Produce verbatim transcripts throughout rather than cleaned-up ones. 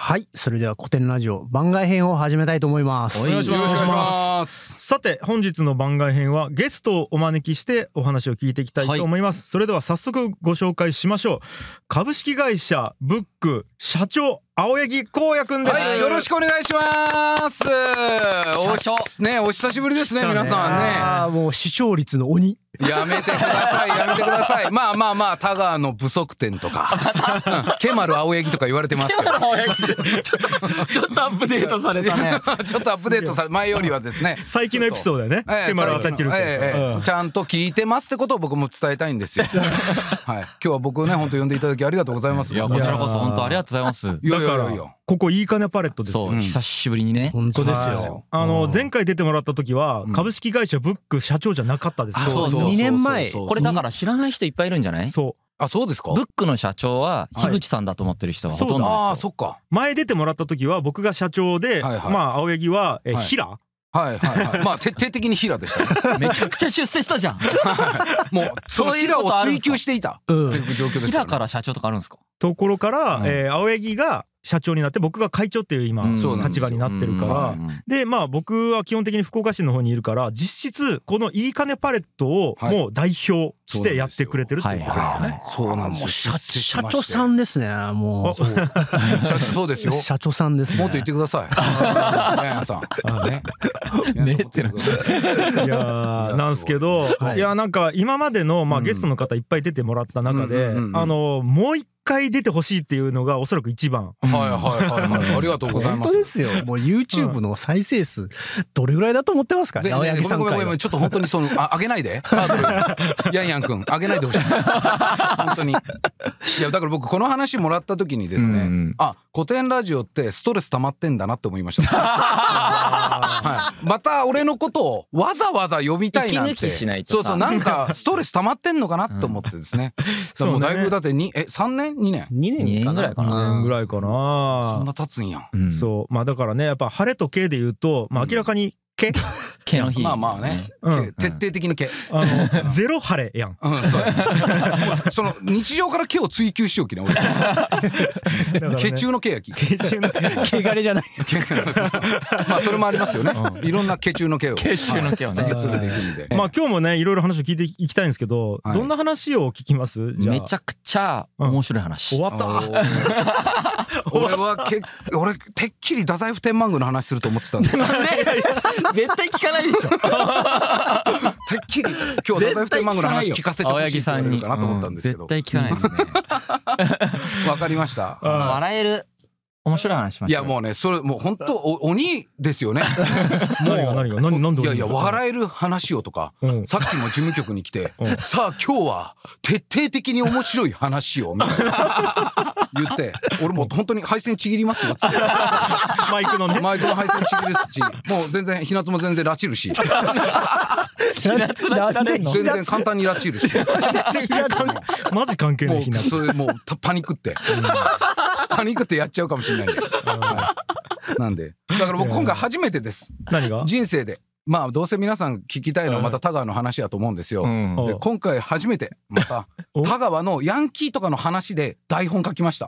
はい、それでは古典ラジオ番外編を始めたいと思います。 お願いします。よろしくお願いします。さて本日の番外編はゲストをお招きしてお話を聞いていきたいと思います、はい、それでは早速ご紹介しましょう。株式会社ブック社長青柳光也くんです、 はい、よろしくお願いします。おしねお久しぶりですね、ね皆さんね。 あもう視聴率の鬼やめてくださいやめてください。まあまあまあ田川の不足点とかケマル青柳とか言われてますけどちょっとちょっとアップデートされたねちょっとアップデートされ前よりはですね最近のエピソードだよね、ええ、ケマル当たってるけど、ええええ、ちゃんと聞いてますってことを僕も伝えたいんですよはい、今日は僕をね本当呼んでいただきありがとうございます。 いやこちらこそ本当ありがとうございます。 いやいやいやいやここいいかねパレットですよ。 そう、久しぶりにね。 本当ですよ。 あの前回出てもらった時は株式会社ブック社長じゃなかったですよ。 そうそうにねんまえ。 これだから知らない人いっぱいいるんじゃない？ そう。 あ、そうですか。 ブックの社長は樋口さんだと思ってる人がほとんどですよ。 ああ、そっか。 前出てもらった時は僕が社長で、まあ青柳は平。 はいはいはい。まあ徹底的に平でしためちゃくちゃ出世したじゃんもうその平を追求していた平から社長とかあるんですか？ ところから青柳が社長になって僕が会長っていう今立場になってるからでまあ僕は基本的に福岡市の方にいるから実質このいいかねパレットをもう代表してやってくれてるっていうことですよね。 そうなんですよ。 社長さんですね。もうそうですよ。 社長さんですね。 もっと言ってくださいヤンヤンさんねねってな。 いやなんすけどいやなんか今までのまあゲストの方いっぱい出てもらった中であのもう一回出てほしいっていうのがおそらく一番。 はいはいはいはい。ありがとうございます。 本当ですよ。もう YouTube の再生数どれぐらいだと思ってますか？青柳さん。 ごめんごめんごめん。ちょっと本当にそのあ上げないで。ヤンヤン君上げないでほしい。本当に。いやだから僕この話もらった時にですね、あ古典ラジオってストレス溜まってんだなって思いました。はい。また俺のことをわざわざ呼びたいなんて。そうそうなんかストレス溜まってんのかなと思ってですね。もうだいぶだってにえさんねんにねんにねんぐらいかな。 にねんぐらいかな。 そんな経つんや。 そうまあだからねやっぱ晴れと毛で言うとまあ明らかに毛毛の日まあまあね徹底的な毛ゼロ晴れやん。 その日常から毛を追求しようきね俺毛中の毛やき毛中の毛枯れじゃないまあそれもありますよね。いろんな毛中の毛を毛中の毛をね詰めていくんでまあ今日もねいろいろ話を聞いていきたいんですけどどんな話を聞きます？ めちゃくちゃ面白い話。 終わった俺はけ俺てっきり太宰府天満宮の話すると思ってたんです絶対聞かないでしょてっきり今日太宰府天満宮の話聞かせてほしいって言われるかなと思ったんですけど絶対聞かないですねわかりました。 笑える面白い話しました。 いやもうねそれもう本当鬼ですよね何が何が何何でいやいや笑える話をとかさっきも事務局に来てさあ今日は徹底的に面白い話をみたいな言って俺もう本当に配線ちぎりますよっつってマイクのねマイクの配線ちぎるしもう全然日夏も全然拉致るし全然簡単に拉致るしマジ関係ない日夏それもうパニックってパニックってやっちゃうかもしれないんでなんでだから僕今回初めてです。 何が人生でまあどうせ皆さん聞きたいのはまた田川の話やと思うんですよ。で今回初めてまた田川のヤンキーとかの話で台本書きました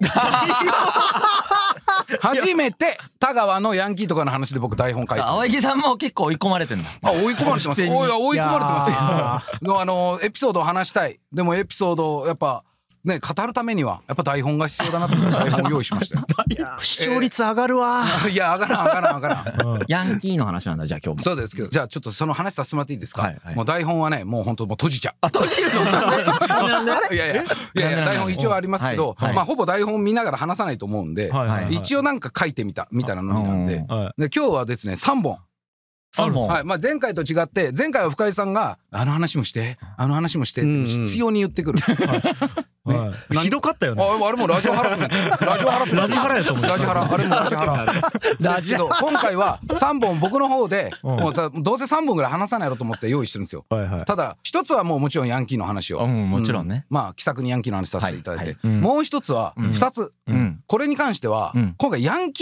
初めて田川のヤンキーとかの話で僕台本書いて青柳さんも結構追い込まれてんだ。 あ追い込まれてます。追い込まれてますよあのエピソードを話したい。でもエピソードをやっぱね語るためにはやっぱ台本が必要だなと思って台本を用意しましたよ視聴率上がるわ。 いや上がらん上がらん上がらんヤンキーの話なんだじゃあ今日も。 そうですけどじゃあちょっとその話させてもらっていいですか？もう台本はねもう本当もう閉じちゃう。 あ閉じるの？ いやいやいやいや台本一応ありますけどまあほぼ台本見ながら話さないと思うんで一応なんか書いてみたみたいなのみなんでで今日はですねさんぼんさんぼん。 はいまあ前回と違って前回は深井さんがあの話もしてあの話もしてって必要に言ってくる。 ひどかったよね。 あれもラジオハラスメント。ラジオハラスメント。 ラジハラやと思う。 ラジハラあれもラジハラ。ですけど今回はさんぼん僕の方でもうさどうせさんぼんぐらい話さないのと思って用意してるんですよ。ただ一つはもうもちろんヤンキーの話をもちろんねまあ気さくにヤンキーの話させていただいてもう一つはふたつこれに関しては今回ヤンキー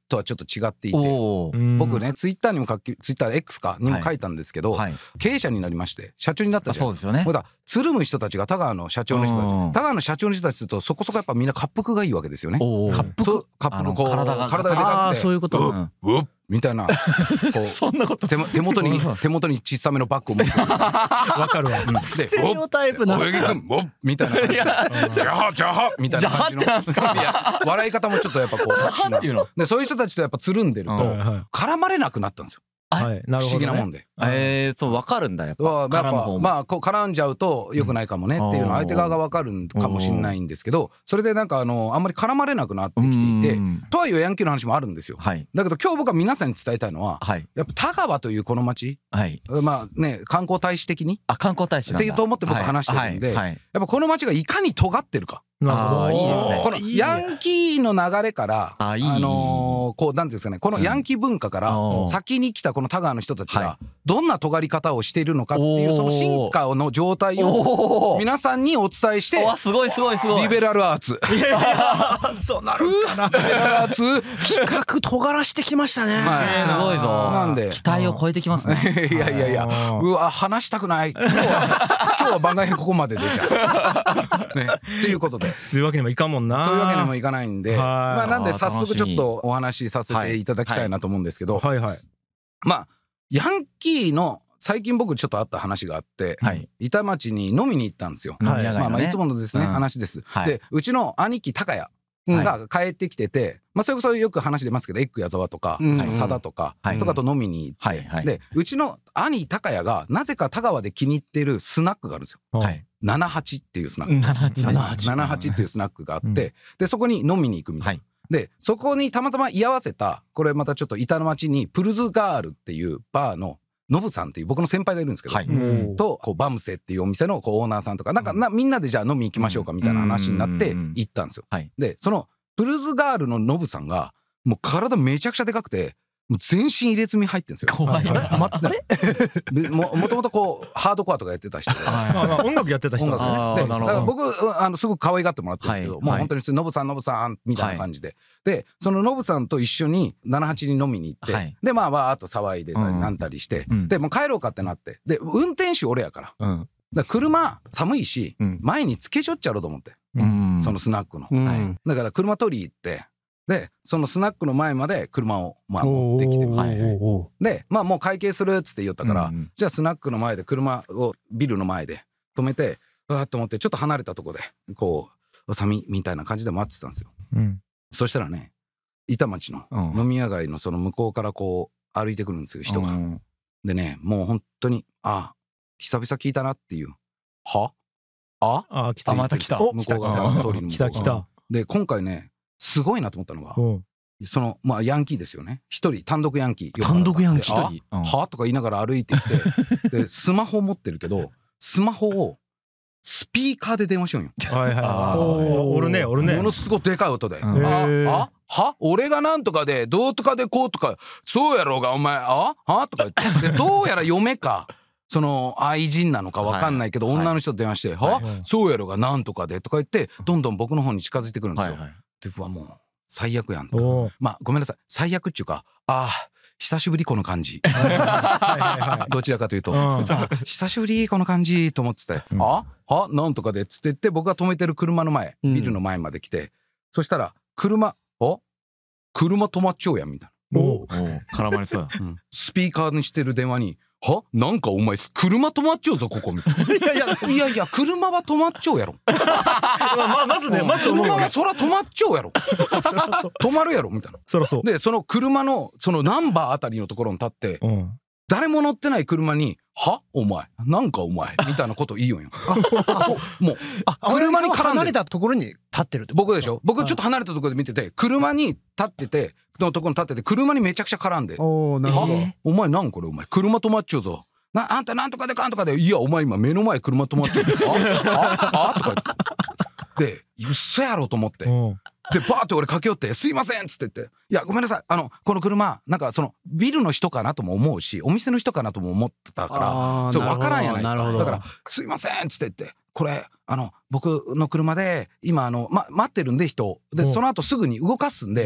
とはちょっと違っていて、僕ねツイッターにも書きツイッター X かにも書いたんですけど、はいはい、経営者になりまして社長になったじゃないですか。そうですよね。だつるむ人たちが田川の社長の人たち、田川の社長の人たちするとそこそこやっぱみんな滑腹がいいわけですよね。滑腹、滑腹、こう体が体がでかくて、 そういうこと。 うっみたいな、こそんなこと手元に手元に小さめのバッグを持ってる。 わかるわ。 で、 ステレオタイプな。 おやぎくん、おみたいな感じで、じゃはじゃはみたいな感じの。いや笑い方もちょっとやっぱこう、でそういう人たちとやっぱつるんでると絡まれなくなったんですよ。はい、不思議なもんで。 ええ、そう分かるんだやっぱ。 やっぱまあこう絡んじゃうと良くないかもねっていうのは相手側が分かるかもしれないんですけど、それでなんかあのあんまり絡まれなくなってきていて、とはいえヤンキーの話もあるんですよ。だけど今日僕は皆さんに伝えたいのは、やっぱ田川というこの町、まあね観光大使的に、 あ観光大使っていうと思って僕話してるんで、やっぱこの町がいかに尖ってるか。 ああいいですね。 このヤンキーの流れからあのこうなんていうんですかね、このヤンキー文化から先に来たこの田川の人たちがどんな尖り方をしているのかっていうその進化の状態を皆さんにお伝えして、 すごいすごいすごい。 リベラルアーツ。 いやいやそうなるかな。 リベラルアーツ企画尖らしてきましたね。 すごいぞ。 なんで期待を超えてきますね。 いやいやいや、うわ話したくない。今日は今日は番外編ここまででじゃねっていうことで。 そういうわけにもいかんもんな。 そういうわけにもいかないんで、まあなんで早速ちょっとお話しさせていただきたいなと思うんですけど、 はいはい。 まあヤンキーの最近僕ちょっとあった話があって、板町に飲みに行ったんですよ。まあまあいつものですね話です。でうちの兄貴高谷が帰ってきてて、まあそれこそよく話出ますけどエッグ矢沢とか佐田とかとかと飲みに行って、でうちの兄高谷がなぜか田川で気に入ってるスナックがあるんですよ。ななはちっていうスナック、ななはちっていうスナックがあって、でそこに飲みに行くみたいな。でそこにたまたま居合わせた、これまたちょっと板の町にプルズガールっていうバーのノブさんっていう僕の先輩がいるんですけど、とこうバムセっていうお店のこうオーナーさんとかなんかなみんなでじゃあ飲み行きましょうかみたいな話になって行ったんですよ。でそのプルズガールのノブさんがもう体めちゃくちゃでかくて、もう全身入れ墨入ってんですよ。 怖いな。 ももともとこうハードコアとかやってた人で、 音楽やってた人ですね。 だから僕あのすごく可愛がってもらってるんですけど、もう本当に普通にノブさんノブさんみたいな感じで、でそのノブさんと一緒にななはちに飲みに行って、でまあわーっと騒いでたりなんたりして、でもう帰ろうかってなって、で運転手俺やから、だから車寒いし前につけちょっちゃろうと思って、そのスナックの、だから車取り行って。でそのスナックの前まで車をまあ持ってきて、でまあもう会計するっつって言ったから、じゃあスナックの前で車をビルの前で止めて、うわーっと思ってちょっと離れたとこでこうさみみたいな感じで待ってたんですよ。そしたらね板町の飲み屋街のその向こうからこう歩いてくるんですよ人が。でねもう本当にあ久々聞いたなっていう、はああ来たまた来た向こう側の通りの来た来た。 で今回ねすごいなと思ったのが、そのまあヤンキーですよね、一人単独ヤンキー、 単独ヤンキー一人はとか言いながら歩いてきて、でスマホ持ってるけどスマホをスピーカーで電話しようんよ。 はいはい。おるねおるね。 ものすごいでかい音で、ああは俺がなんとかでどうとかでこうとかそうやろうがお前あはとか言って、でどうやら嫁かその愛人なのか分かんないけど女の人と電話して「はそうやろがなんとかで」とか言ってどんどん僕の方に近づいてくるんですよ。でうわもう最悪やん。まあごめんなさい最悪っていうか、ああ久しぶりこの感じどちらかというと久しぶりこの感じと思ってて、あはなんとかでっつって言って僕が止めてる車の前ビルの前まで来て、そしたら車あ車止まっちゃうやんみたいな。 お絡まりそうや。 スピーカーにしてる電話にはなんかお前車止まっちゃうぞここみたいな。いやいやいやいや車は止まっちゃうやろ。 まあまずねまず車はそら止まっちゃうやろ。止まるやろみたいな。 そらそう。 でその車のそのナンバーあたりのところに立って、誰も乗ってない車にはお前なんかお前みたいなこと言いよんよ。もう車に絡んで離れたところに立ってるって僕でしょ。僕ちょっと離れたところで見てて車に立っててのところに立ってて車にめちゃくちゃ絡んで、はお前なんこれお前車止まっちゃうぞな、あんたなんとかでかんとかで、いやお前今目の前車止まっちゃうああとか言ってで嘘やろと思って、でバーって俺駆け寄って「すいません」っつって言って「いやごめんなさいあのこの車なんかそのビルの人かなとも思うしお店の人かなとも思ってたからそう分からんやないですか。だから「すいません」っつって言って「これあの僕の車で今あの、ま、待ってるんで人でその後すぐに動かすんで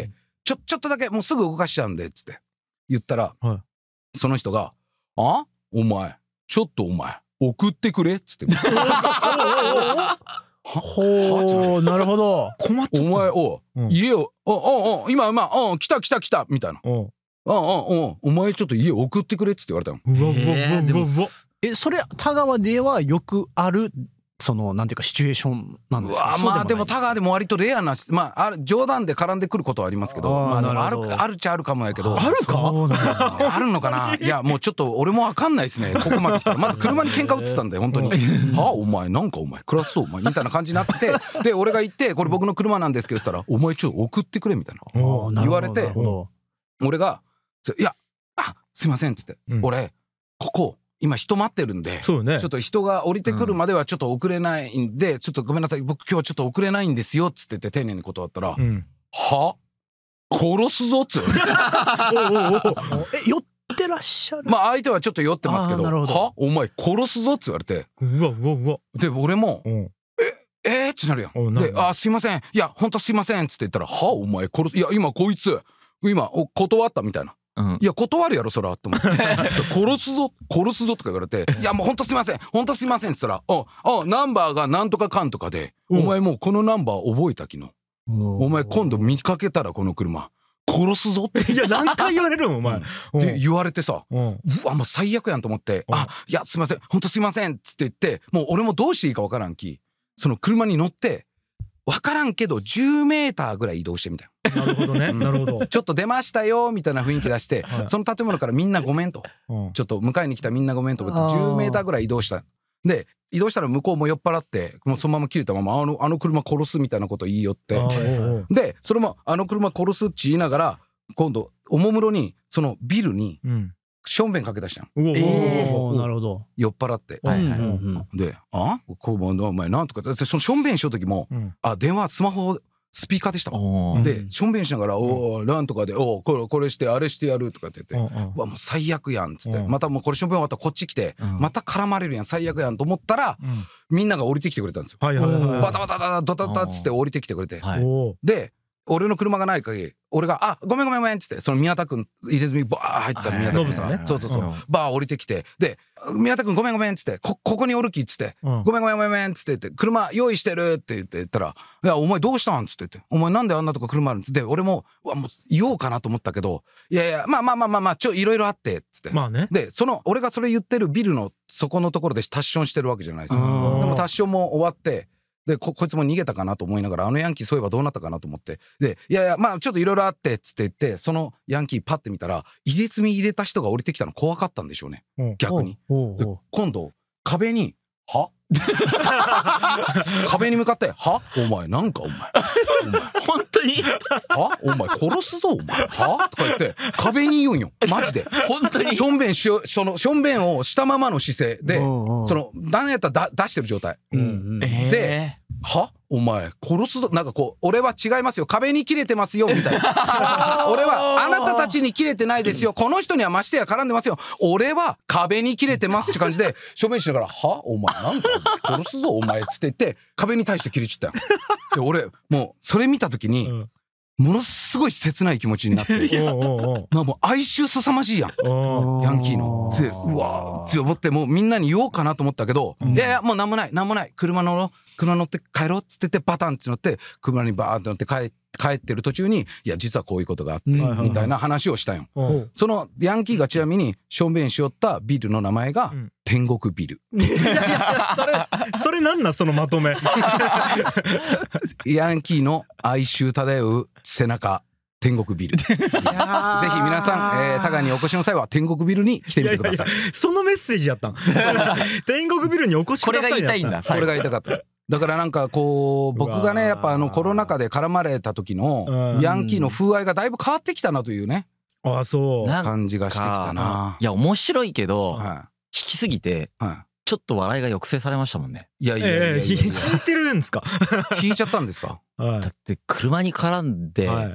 ちょちょっとだけもうすぐ動かしちゃうんでっつって言ったら、 はい、 その人が「あお前ちょっとお前送ってくれ」っつってほうなるほど。 困っちゃった。 お前お家をおおお今今お来た来た来たみたいな。おおおお前ちょっと家送ってくれっつって言われたの。 うわうわうわうわ。 えそれ田川ではよくあるそのなんていうかシチュエーションなんですか。 まあでも田川でも割とレアなまあ冗談で絡んでくることはありますけど、まあでもあるあるっちゃあるかもやけど。 あるか？ あるのかな。いやもうちょっと俺もわかんないですね。ここまで来たらまず車に喧嘩売ってたんで本当に。はあお前なんかお前クラスそうお前みたいな感じになってて、で俺が言ってこれ僕の車なんですけどしたらお前ちょっと送ってくれみたいな言われて、俺がいやあすいませんっつって俺ここ。今人待ってるんで、ね、ちょっと人が降りてくるまではちょっと遅れないんで、うん、ちょっとごめんなさい僕今日ちょっと遅れないんですよっつってて丁寧に断ったら、うん、は殺すぞっつってえ酔ってらっしゃる。 まあ相手はちょっと酔ってますけどはお前殺すぞっつ言われてうわうわうわで俺も、うん、ええー、ってなるやん。であすいませんいやほんとすいませんっつって言ったらはお前殺すいや今こいつ今断ったみたいな。うん、いや断るやろそらと思って殺すぞ殺すぞとか言われていやもうほんとすいませんほんとすいませんっつったらああナンバーがなんとかかんとかでお前もうこのナンバー覚えたきのお前今度見かけたらこの車殺すぞっていや何回言われるのお前で言われてさうわもう最悪やんと思ってあいやすいませんほんとすいませんっつって言ってもう俺もどうしていいかわからんきその車に乗って分からんけどじゅうメーターぐらい移動してみたいな。なるほどね、なるほど。 ちょっと出ましたよみたいな雰囲気出して、はい、その建物からみんなごめんと、うん、ちょっと迎えに来たみんなごめんとかってじゅうメーターぐらい移動した。で移動したら向こうも酔っ払ってもうそのまま切れたままあのあの車殺すみたいなこと言いよってでそれもあの車殺すっち言いながら今度おもむろにそのビルに、うんしょんべんかけ出したん。 えー、なるほど。 酔っ払って。はいはい。で、あ、こうお前なんとかそのしょんべんしようときも、うん、あ電話スマホスピーカーでしたもん。でしょんべんしながら、うん、おおなんとかでおこれこれしてあれしてやるとかって言って、うん、うわもう最悪やんっつって、うん、またもうこれしょんべん終わったらこっち来て、うん、また絡まれるやん最悪やんと思ったら、うん、みんなが降りてきてくれたんですよ。はいはいはい。バタバタバタドタドタっつって降りてきてくれて、はい、で。俺の車がない限り俺が「あごめんごめんごめん」っつってその宮田君入れ墨バー入った宮田君さんねそうそうそうバー降りてきてで「宮田君ごめんごめん」っつって「こここにおるき」っつって「ごめんごめんごめんごめん」っつって言って「車用意してる」って言って言ったら「いやお前どうしたん?」っつって言って「お前なんであんなとこ車あるん?」って俺もうわもう言おうかなと思ったけど「いやいやまあまあまあまあまあちょいろいろあって」っつってまあねでその俺がそれ言ってるビルのそこのところでタッションしてるわけじゃないですか。でもタッションも終わってで こ, こいつも逃げたかなと思いながらあのヤンキーそういえばどうなったかなと思ってでいやいやまあちょっといろいろあってっつって言ってそのヤンキーパッて見たら入れ墨入れた人が降りてきたの怖かったんでしょうね、うん、逆にで今度壁に「は壁に向かって「はお前なんかお前お前本当にはお前殺すぞお前は?」とか言って壁に言うんよマジで本当にしょんべんしよそのしょんべんをしたままの姿勢でその何やったらだ出してる状態、うん、で「はお前殺すぞ」なんかこう「俺は違いますよ壁に切れてますよ」みたいな「俺はあなたたちに切れてないですよこの人にはましてや絡んでますよ俺は壁に切れてます」って感じでしょんべんしながら「はお前なんか殺すぞお前」っつって言って壁に対して切りちったよ。で俺もうそれ見た時に、うんものすごい切ない気持ちになってまあもう哀愁すさまじいやんヤンキーのでうわーって思ってもうみんなに言おうかなと思ったけど、うん、いやいやもうなんもないなんもない車乗ろう車乗って帰ろうっつっててバタンって乗って車にバーンって乗って帰って帰ってる途中にいや実はこういうことがあってみたいな話をしたんよ、うん、そのヤンキーがちなみにしょんべんしよったビルの名前が天国ビル、うん、いやいやそれそれなんなんそのまとめヤンキーの哀愁漂う背中天国ビルぜひ皆さん、えー、田川にお越しの際は天国ビルに来てみてください。いやいやいやそのメッセージやったん天国ビルにお越しください。 これが言いたいんだ。 これが言いたかった。だからなんかこう僕がねやっぱあのコロナ禍で絡まれた時のヤンキーの風合いがだいぶ変わってきたなというねあそう感じがしてきたな。 いや面白いけど、はい、聞きすぎて、はい、ちょっと笑いが抑制されましたもんね。 いやいやいやいやいや、 えー、聞いてるんですか聞いちゃったんですか、 はい、だって車に絡んで、はい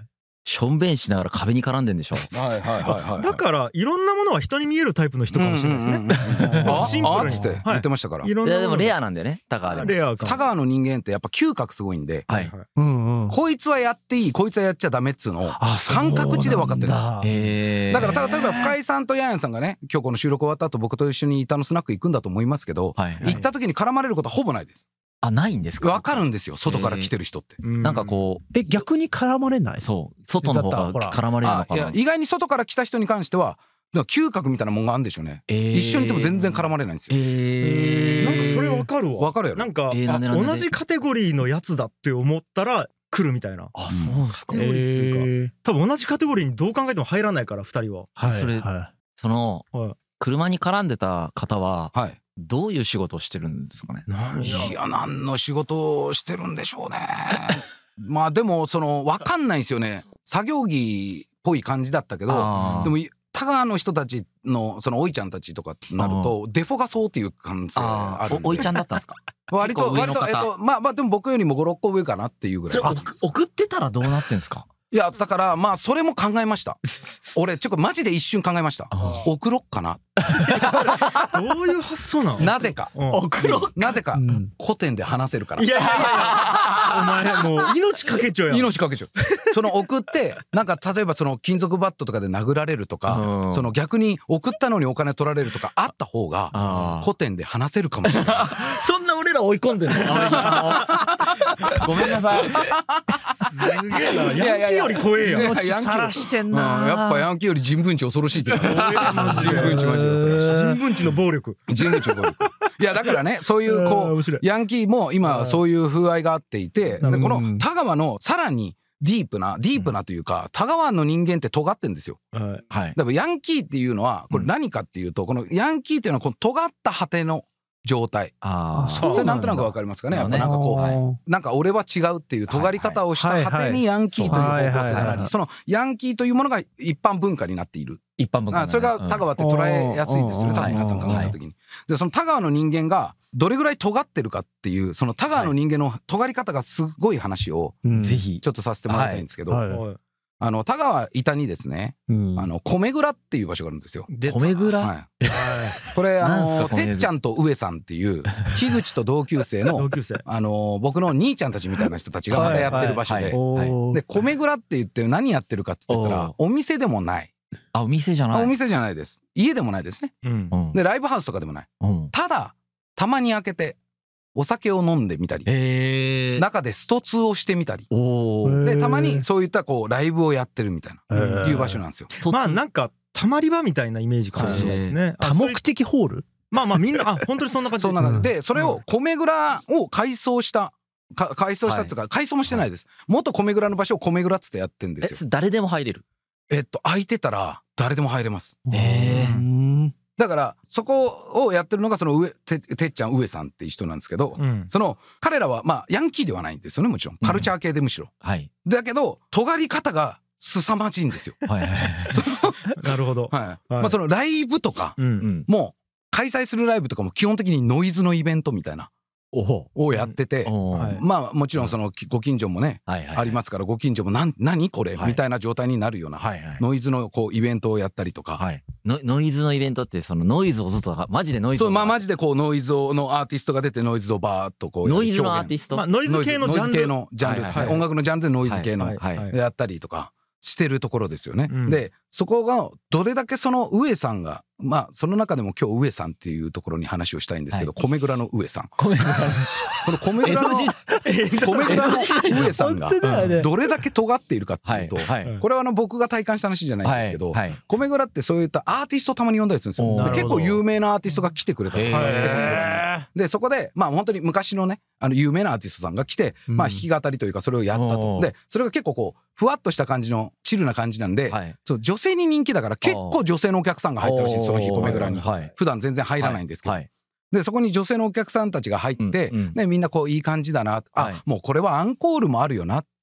しょんべんしながら壁に絡んでんでしょ。 はいはいはいはい。 だからいろんなものは人に見えるタイプの人かもしれないですね。シンプルにあっつって言ってましたから。 いろんないやでもレアなんだよね、田川でも。 レアか。 田川の人間ってやっぱ嗅覚すごいんで、 はいうんうん、 こいつはやっていい、こいつはやっちゃダメっつうのを感覚値で分かってるんですよ。 へー。 だから例えば深井さんとヤンヤンさんがね、今日この収録終わった後僕と一緒に板のスナック行くんだと思いますけど、 はいはい、 行った時に絡まれることはほぼないです。 あ、ないんですか。 分かるんですよ、外から来てる人って。 なんかこう、 え、逆に絡まれない？ そう、外の方が絡まれるのかな。 いや、意外に外から来た人に関しては嗅覚みたいなもんがあるんでしょうね。えー、一緒にいても全然絡まれないんですよ。 えー、なんかそれ分かるわ。 分かるやろ。 なんか、えー、なんでなんで同じカテゴリーのやつだって思ったら来るみたいな。 あ、そうですか。 カテゴリーっていうか、多分同じカテゴリーにどう考えても入らないからふたりは。 はい、それ、はい、その、はい、車に絡んでた方は、はい、どういう仕事をしてるんですかね。 いや、何の仕事をしてるんでしょうね。まあでもその分かんないですよね。作業着っぽい感じだったけど、でも田川の人たちのそのおいちゃんたちとかなるとデフォがそうっていう可能性あるんで。 おいちゃんだったんですか。 割と割とえっとまあまあでも僕よりもご、ろっこ上かなっていうぐらい。 それ送ってたらどうなってんですか。 いやだからまあそれも考えました。俺ちょっとマジで一瞬考えました。送ろっかな。 どういう発想なの。 なぜか送ろっなぜか古典で話せるから。 いやいやいやお前もう命かけちゃうやん。 命かけちゃう。その送ってなんか例えばその金属バットとかで殴られるとか、その逆に送ったのにお金取られるとかあった方が古典で話せるかもしれない。 そんな俺ら追い込んでるの。ごめんなさい。 すげえな。ヤンキーより怖えやん。 命さらしてんな。 やっぱヤンキーより人文知恐ろしいけど。人文知マジで人文知の暴力。 人文知の暴力。いやだからね、そういうこうヤンキーも今そういう風合いがあっていて、でこの田川のさらにディープなディープなというか、田川の人間って尖ってんですよ。はい。だからヤンキーっていうのはこれ何かっていうと、このヤンキーっていうのはこの尖った果ての状態。ああ、それなんとなくわかりますかね。やっぱなんかこう、なんか俺は違うっていう尖り方をした果てにヤンキーという方向性があり、そのヤンキーというものが一般文化になっている。 一般文化。 それが田川って捉えやすいですよね。多分皆さん考えた時に。でその田川の人間がどれぐらい尖ってるかっていう、その田川の人間の尖り方がすごい話をぜひちょっとさせてもらいたいんですけど。あの田川板にですね、あの米蔵っていう場所があるんですよ。 米蔵、はい、 これあのてっちゃんと上さんっていう樋口と同級生のあの僕の兄ちゃんたちみたいな人たちがまたやってる場所で、で米蔵って言って何やってるかっつって言ったらお店でもない。 あ、お店じゃない。 お店じゃないです。家でもないですね。でライブハウスとかでもない。ただたまに開けてお酒を飲んでみたり、中でストツーをしてみたり、でたまにそういったこうライブをやってるみたいないう場所なんですよ。 まあなんかたまり場みたいなイメージかもしれないですね。 多目的ホール。 まあまあみんなあ本当にそんな感じ。 そんな感じで、それを米蔵を改装したか改装したっつうか改装もしてないです。元米蔵の場所を米蔵っつってやってんですよ。 誰でも入れる。 えっと空いてたら誰でも入れます。 へえ。 だからそこをやってるのがその上 て, てっちゃん上さんっていう人なんですけど、うん、その彼らはまあヤンキーではないんですよね、もちろんカルチャー系でむしろ、うん、はい、だけど尖り方が凄まじいんですよ。 なるほど。 はい、はい、まあそのライブとか、うん、もう開催するライブとかも基本的にノイズのイベントみたいなをやってて、まあもちろんそのご近所もねありますから、ご近所も何何これみたいな状態になるようなノイズのこうイベントをやったりとか。 ノイズのイベントってそのノイズをずっとマジでノイズを、 そうまあマジでこうノイズをのアーティストが出てノイズをバーっとこうノイズのアーティスト、 まあノイズ系のジャンル、 のジャンルですね。音楽のジャンルでノイズ系のやったりとかしてるところですよね。でそこがどれだけその上さんが、まあその中でも今日上さんっていうところに話をしたいんですけど、米蔵の上さん、この米蔵の米蔵の上さんがどれだけ尖っているかっていうと、これはあの僕が体感した話じゃないんですけど、米蔵ってそういったアーティストをたまに呼んだりするんですよ。で結構有名なアーティストが来てくれたんですよ。でそこでまあ本当に昔のねあの有名なアーティストさんが来て、まあ弾き語りというかそれをやったと。でそれが結構こうふわっとした感じのチルな感じなんで、そう女性に人気だから結構女性のお客さんが入ったらしい。その日米蔵に普段全然入らないんですけど、でそこに女性のお客さんたちが入って、でみんなこういい感じだな、あもうこれはアンコールもあるよなっ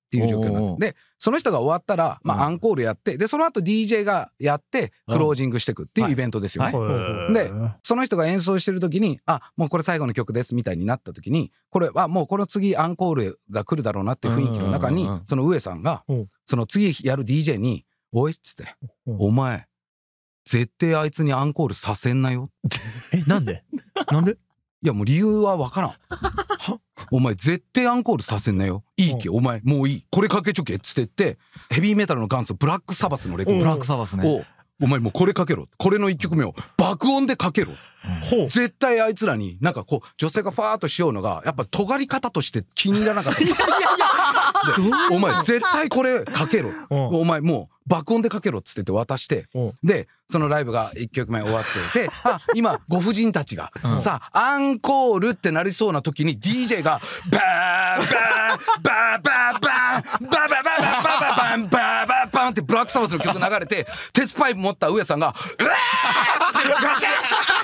っていう状況なんで、その人が終わったら、まあ、アンコールやって、でその後 ディージェー がやってクロージングしていくっていうイベントですよね。でその人が演奏してる時に、あもうこれ最後の曲ですみたいになった時に、これはもうこの次アンコールが来るだろうなっていう雰囲気の中に、その上さんがその次やる ディージェー に「おい」っつって「お前絶対あいつにアンコールさせんなよ」 えなんでなんでいやもう理由は分からん。お前絶対アンコールさせんなよ。いいけお前もういいこれかけちょけっつって言ってヘビーメタルの元祖ブラックサバスのレコードブラックサバスねをお前もうこれかけろこれのいっきょくめを爆音でかけろ、うん、絶対あいつらになんかこう女性がファーっとしようのがやっぱ尖り方として気に入らなかった。いやいやいやお前絶対これかけろお前もう爆音でかけろっつってて渡してでそのライブがいっきょくめ終わってであ今ご婦人たちが、うん、さあアンコールってなりそうな時に ディージェー がバーバーバーバーバーバーバーバーバーバーバーバーバーバーってブラックサバスの曲流れて鉄パイプ持った上さんがうわーってガシャー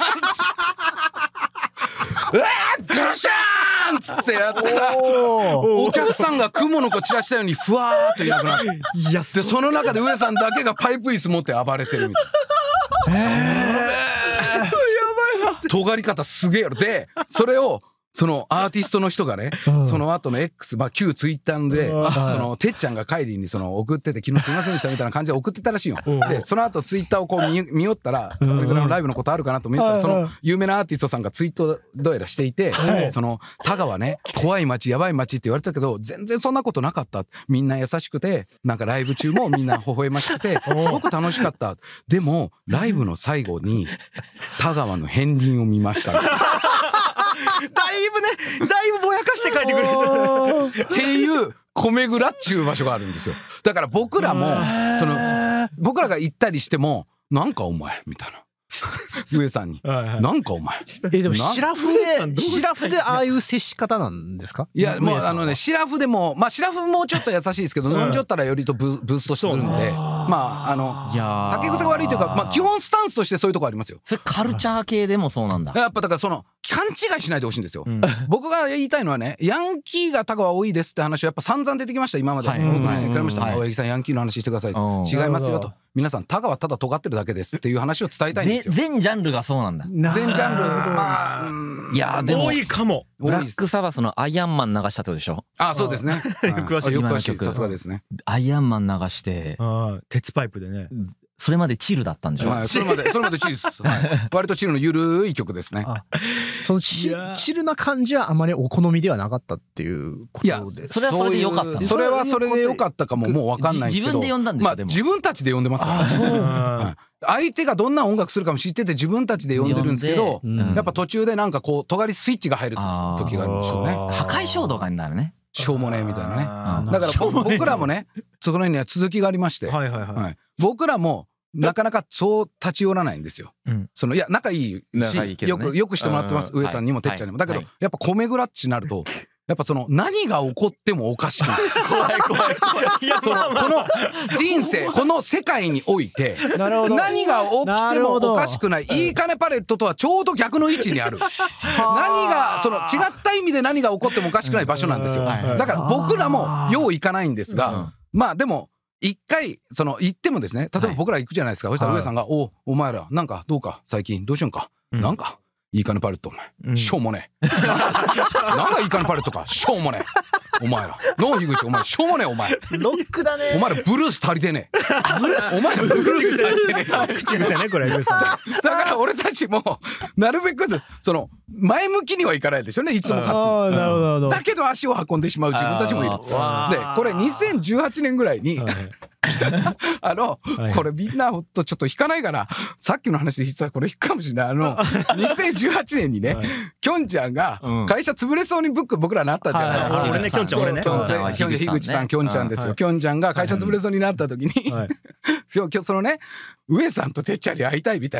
ンうわーガシャーンっつってやったらお客さんが蜘蛛の子散らしたようにふわーっといなくなっていやでその中で上さんだけがパイプ椅子持って暴れてるみたいな。えー、やばいな。尖り方すげえやろ。でそれをそのアーティストの人がね、うん、その後の X、まあ、旧ツイッターで、うん、そのてっちゃんが帰りにその送ってて昨日すいませんでしたみたいな感じで送ってたらしいよ。うん、でその後ツイッターをこう 見, 見よったら、うん、これぐらいのライブのことあるかなと思ったら、うん、その有名なアーティストさんがツイートどうやらしていて、うん、その田川ね怖い街やばい街って言われたけど全然そんなことなかった。みんな優しくてなんかライブ中もみんな微笑ましくてすごく楽しかった。でもライブの最後に田川の片鱗を見ました。 だいぶねだいぶぼやかして書いてくるでしょっていう米蔵っちゅう場所があるんですよ。だから僕らもその僕らが行ったりしてもなんかお前みたいな上さんになんかお前えでもシラフでシラフでああいう接し方なんですか。 いやもうあのねシラフでもまあシラフもちょっと優しいですけど飲んじゃったらよりとブーストするんでまああの酒癖が悪いというかまあ基本スタンスとしてそういうとこありますよ。 それカルチャー系でもそうなんだ。 やっぱだからその勘違いしないでほしいんですよ、うん、僕が言いたいのはねヤンキーが田川多いですって話はやっぱ散々出てきました今まで、はい、多くの人に聞かれました、はい、青柳さんヤンキーの話してください、はい、違いますよと皆さん田川ただ尖ってるだけですっていう話を伝えたいんですよ。 全ジャンルがそうなんだ。 全ジャンルまあいやでも多いかも。 ブラックサバスのアイアンマン流したってことでしょ。 あそうですね。よく詳しいよく詳しいさすがですね。 アイアンマン流して鉄パイプでねそれまでチルだったんでしょ、 はい、それまでそれまでチルです、はい、割とチルのゆるい曲ですね。 そのチチルな感じはあまりお好みではなかったっていうことで。いやそれはそれでよかった。 それはそれでよかったかももう分かんないですけど自分で呼んだんですよ、 まあ、自分たちで呼んでますからね。相手がどんな音楽するかも知ってて自分たちで呼んでるんですけど、うん、やっぱ途中でなんかこう尖りスイッチが入る時があるんでしょうね。 破壊衝動になるね。 しょうもねえみたいなね。だから僕らもねそこには続きがありまして、はいはいはいはい、僕らもなかなかそう立ち寄らないんですよ、うん、そのいや仲いいしいい、ね、よくよくしてもらってます、上さんにもてっちゃんにも、はい、だけど、はい、やっぱ米蔵っちになるとやっぱその何が起こってもおかしくない怖い怖い怖い。いやそのこの人生この世界において何が起きてもおかしくないいいかねパレットとはちょうど逆の位置にある何がその違った意味で何が起こってもおかしくない場所なんですよ。だから僕らもよう行かないんですがまあでも一回その行ってもですね例えば僕ら行くじゃないですか、はい、そしたら上さんが「おお前らなんかどうか最近どうしよんか、うん、なんかいいかねパレットお前、うん、しょうもねえなんかいいかねパレットかしょうもねえお前らノーヒグチお前しょうもねえお前ロックだねお前らブルース足りてねえお前らブルース足りてねえ口癖ねこれ上さんだから俺たちもなるべくその前向きにはいかないですよねいつも勝つなるほど、うん、 だけど足を運んでしまう自分たちもいるでこれにせんじゅうはちねんぐらいにあのこれみんなほんとちょっと引かないからさっきの話で実はこれ引くかもしれないあのにせんじゅうはちねんにねきょんちゃんが会社潰れそうにブック僕らなったじゃないですか。 俺ねきょんちゃん俺ねきょんちゃんは樋口さんきょんちゃんですよ。きょんちゃんが会社潰れそうになった時にそのね上さんとてっちゃんに会いたいみたいな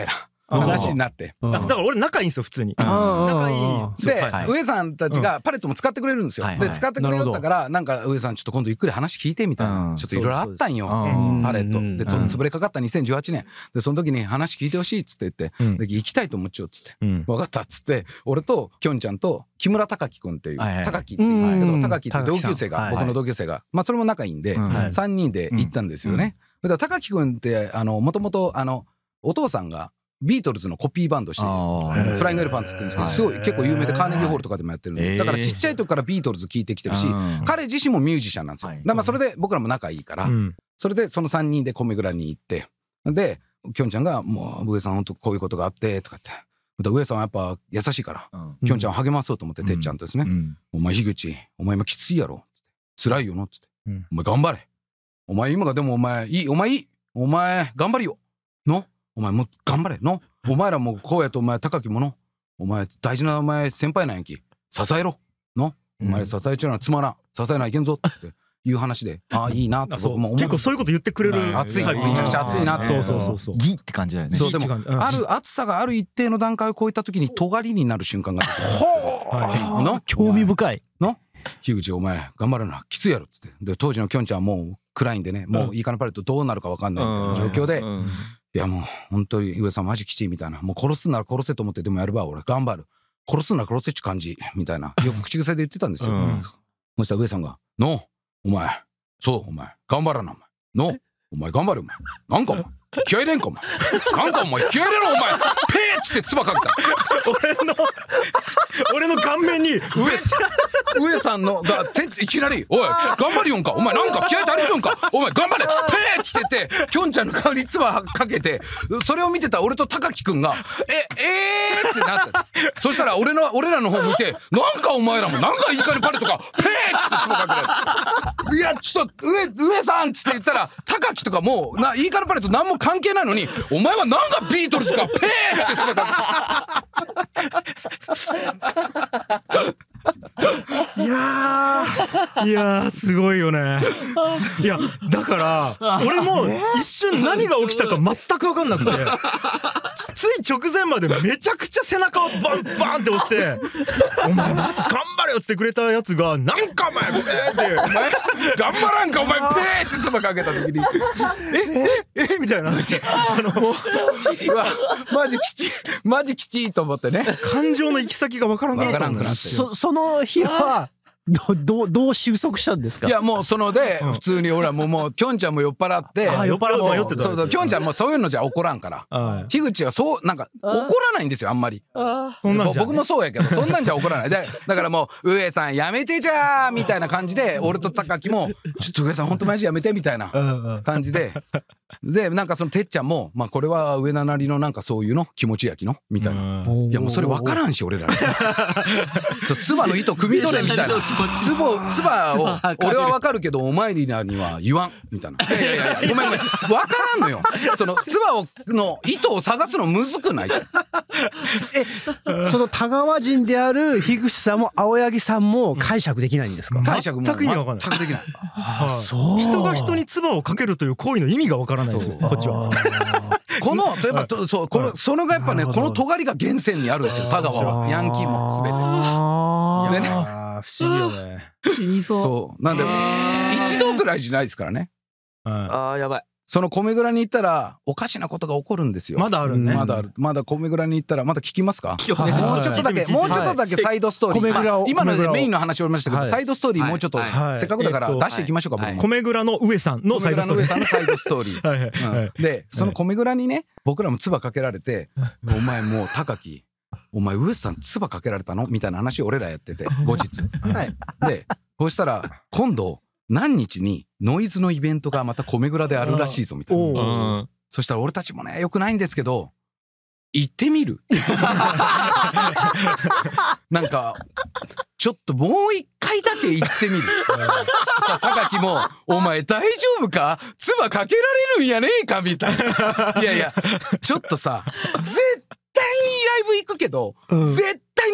話になって。 だから俺仲いいんですよ、普通に。仲いい。 で、上さんたちがパレットも使ってくれるんですよ。で、使ってくれよったから、なんか上さんちょっと今度ゆっくり話聞いてみたいな。ちょっといろいろあったんよ、パレット。で、潰れかかったにせんじゅうはちねん。で、その時に話聞いてほしいっつって言って、で、行きたいと思っちゃうっつって。分かったっつって、俺ときょんちゃんと木村隆樹くんっていう、高木って言うんですけど、高木って同級生が、僕の同級生が、まあそれも仲いいんで、さんにんで行ったんですよね。だから高木くんって、あの、もともと、あの、お父さんが、ビートルズのコピーバンドして、フライングエレファンツって言うんですけど、すごい結構有名でカーネギーホールとかでもやってるんで、だからちっちゃい時からビートルズ聴いてきてるし、彼自身もミュージシャンなんですよ。だからまあそれで僕らも仲いいから、それでそのさんにんで米蔵に行って、で、きょんちゃんが、もう、上さん本当こういうことがあって、とかって。上さんはやっぱ優しいから、きょんちゃんを励まそうと思って、てっちゃんとですね、お前樋口、お前今きついやろ。辛いよな、つって。お前頑張れ。お前今がでもお前いい、お前いい。お前頑張るよ。のお前もう頑張れのお前らもこうやとお前高きものお前大事なお前先輩なんやき支えろのお前支えちゃうのはつまらん支えないけんぞっていう話でああいいなって僕も結構そういうこと言ってくれる熱いめちゃくちゃ熱いなってそうそうそうそうギって感じだよねそうでもある熱さがある一定の段階を超えた時に尖りになる瞬間がある興味深いの樋口お前頑張るなきついやろっつってで当時のきょんちゃんはもう暗いんでねもういいかなパレットどうなるか分かんないみたいな状況でいやもう本当に上さんマジきちいみたいなもう殺すなら殺せと思ってでもやるば俺頑張る殺すなら殺せっち感じみたいなよく口癖で言ってたんですよ、うん、そしたら上さんが「のお前そうお前頑張らなお前のお前頑張れお前なんかお前気合入れんかお前なんかお前気合入れろお前ペーッつって唾かけた俺の俺の顔面に上上さんのがていきなり「おい頑張りよんかお前なんか気合足りるんかお前頑張れペーッつっててきょんちゃんの顔に唾かけてそれを見てた俺と高木くんが「ええー!」ってなってそしたら俺の俺らの方見て「なんかお前らもなんかいいかにパレとかペーッ!」つって唾かけられて「いやちょっと上上さん!」っつって言ったら高木とかもないいかにパレと何も関係ないのにお前はなんかビートルズかペーッって唾かけていやーいやーすごいよねいやだから俺も一瞬何が起きたか全く分かんなくてつい直前までめちゃくちゃ背中をバンバンって押して「お前まず頑張れよ」っつってくれたやつが「なんかお前ペーってお前頑張らんかお前ペーって唾かけた時に 「えええみたいなあのもうマジきちマジきちと思ってね感情の行き先が分からなくなってそその日はどどどう収束したんですか。 いやもうそので普通に俺はもうもうきょんちゃんも酔っ払ってあ酔っ払って迷ってたそうそうきょんちゃんもそういうのじゃ怒らんから樋口はそうなんか怒らないんですよあんまり僕もそうやけどそんなんじゃ怒らないでだからもう上さんやめてじゃーみたいな感じで俺と高木もちょっと上さんほんとマジやめてみたいな感じででなんかそのてっちゃんもまあこれは上田なりのなんかそういうの気持ちやきのみたいないやもうそれ分からんし俺ら唾の糸汲み取れみたいな唾を俺は分かるけどお前らには言わんみたいないやいやいやごめんごめん分からんのよその唾をの糸を探すのむずくないえその田川人である樋口さんも青柳さんも解釈できないんですか。 解釈も全く意味わかんない全くできない人が人に唾をかけるという行為の意味がわからないですよこっちはこの例えばそうこれそれがやっぱねこの尖りが源泉にあるんですよ田川はヤンキーも全てでね不思議よね死にそうそうなんで一度ぐらいじゃないですからねあーやばいその米蔵に行ったらおかしなことが起こるんですよ。 まだあるね。 まだある。まだ米蔵に行ったらまだ聞きますか。もうちょっとだけもうちょっとだけサイドストーリー。米蔵を今のでメインの話を終わりましたけど、サイドストーリーもうちょっとせっかくだから出していきましょうか。 米蔵の上さんのサイドストーリー。 米蔵の上さんのサイドストーリー。でその米蔵にね僕らも唾かけられてお前もう高木お前上さん唾かけられたのみたいな話を俺らやってて後日。でそしたら今度。何日にノイズのイベントがまた米蔵であるらしいぞみたいな。そしたら俺たちもねよくないんですけど行ってみるなんかちょっともう一回だけ行ってみるさあ高木も「お前大丈夫か唾かけられるんやねえか」みたいな。いやいやちょっとさ絶対にライブ行くけど、うん、絶対に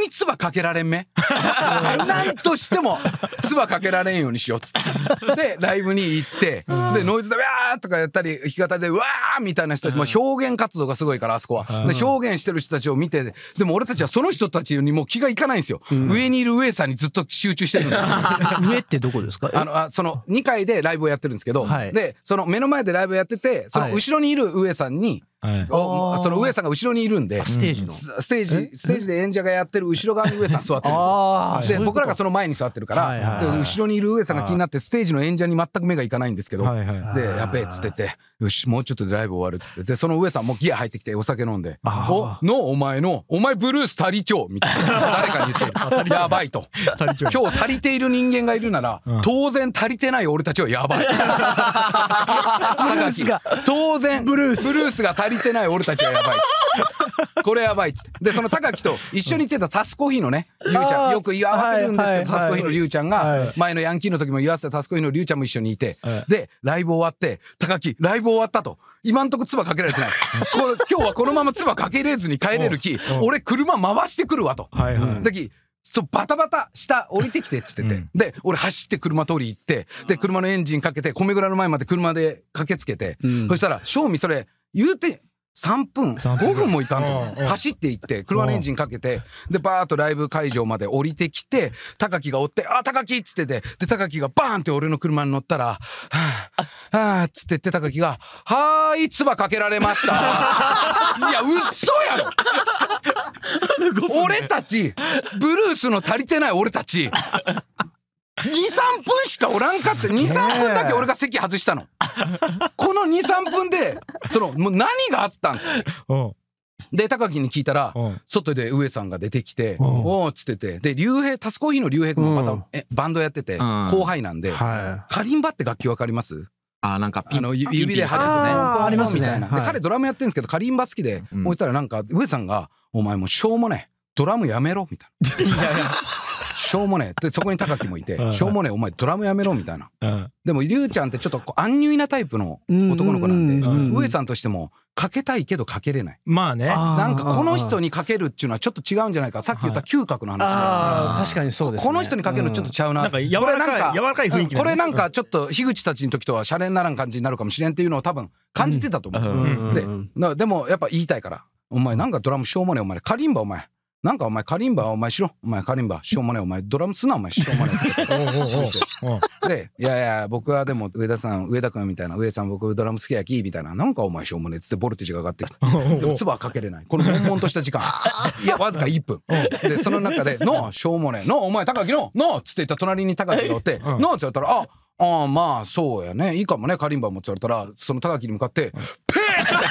に唾かけられんめなんとしても唾かけられんようにしようっつってでライブに行ってでノイズで「わー」とかやったり弾き語りで「わー」みたいな人たちも表現活動がすごいからあそこはで表現してる人たちを見てでも俺たちはその人たちにもう気がいかないんですよ、うん、上にいる上さんにずっと集中してるんだ上ってどこですか？ あのあそのにかいでライブをやってるんですけど、はい、でその目の前でライブやっててその後ろにいる上さんに、はい、おその上さんが後ろにいるんでステージのステージステージで演者がやってる後ろ側に上さん座ってるんですよで僕らがその前に座ってるから、はいはいはい、で後ろにいる上さんが気になってステージの演者に全く目がいかないんですけど、はいはいはい、でやべえっつっててよしもうちょっとでライブ終わるっつってでその上さんもギア入ってきてお酒飲んで「おのお前のお前ブルース足りちょう」みたいな誰かに言ってるやばいと今日足りている人間がいるなら、うん、当然足りてない俺たちはやばいブルースが当然ブルースブルースが足りてない俺たちはやばいこれやばいっつってでその高木と一緒に行ってたタスコーヒーのねリュウちゃんよく言わせるんですけどタスコーヒーのリュウちゃんが前のヤンキーの時も言わせたタスコーヒーのリュウちゃんも一緒にいてでライブ終わって高木ライブ終わったと今んとこ唾かけられてないこれ今日はこのまま唾かけれずに帰れる気俺車回してくるわとだきそうバタバタ下降りてきてっつってて、うん、で俺走って車通り行ってで車のエンジンかけて米蔵の前まで車で駆けつけて、うん、そしたら正味それ言うてさんぷんごふんもいかんと走って行って車のエンジンかけてでバーッとライブ会場まで降りてきて高木が追って「あ高木」っつっててで高木がバーンって俺の車に乗ったら「はあはあ」っつってって高木が「はーい唾かけられました」いや嘘やろ俺たちブルースの足りてない俺たちにさんぷんしかおらんかってにさんぷんだけ俺が席外したのこのにさんぷんでそのもう何があったんつってで高木に聞いたら外で上さんが出てきて「おお」っつっててで竜兵タスコーヒーの竜兵君もまたえバンドやってて後輩なんでカリンバって楽器わかります？ あなんかあの指で貼ってねありますみたいなで彼ドラムやってるんですけどカリンバ好きでこいつらなんか上さんが「お前もうしょうもねえドラムやめろ」みたいな。しょうもねえでそこに高木もいて「しょうもねえお前ドラムやめろ」みたいな。でもりゅうちゃんってちょっとアンニュイなタイプの男の子なんで上さんとしてもかけたいけどかけれない。 まあねなんかこの人にかけるっていうのはちょっと違うんじゃないかさっき言った嗅覚の話であ確かにそうですねこの人にかけるのちょっとちゃうななんか柔らかい柔らかい雰囲気これなんかちょっと樋口たちの時とはシャレにならん感じになるかもしれんっていうのを多分感じてたと思うででもやっぱ言いたいから「お前なんかドラムしょうもねえお前カリンバお前なんかお前カリンバお前しろお前カリンバしょうもねえお前ドラムすなお前しょうもねえ」で「いやいや僕はでも上田さん上田君みたいな上さん僕ドラム好きやき」みたいな「なんかお前しょうもねえ」っつってボルテージが上がってきてでも唾はかけれないこの悶々とした時間いやわずかいっぷんでその中で「のしょうもねえのお前高木のの」っつって言った隣に高木がおって「の」って言ったら「あああまあそうやねいいかもねカリンバも」って言われたらその高木に向かって「ペ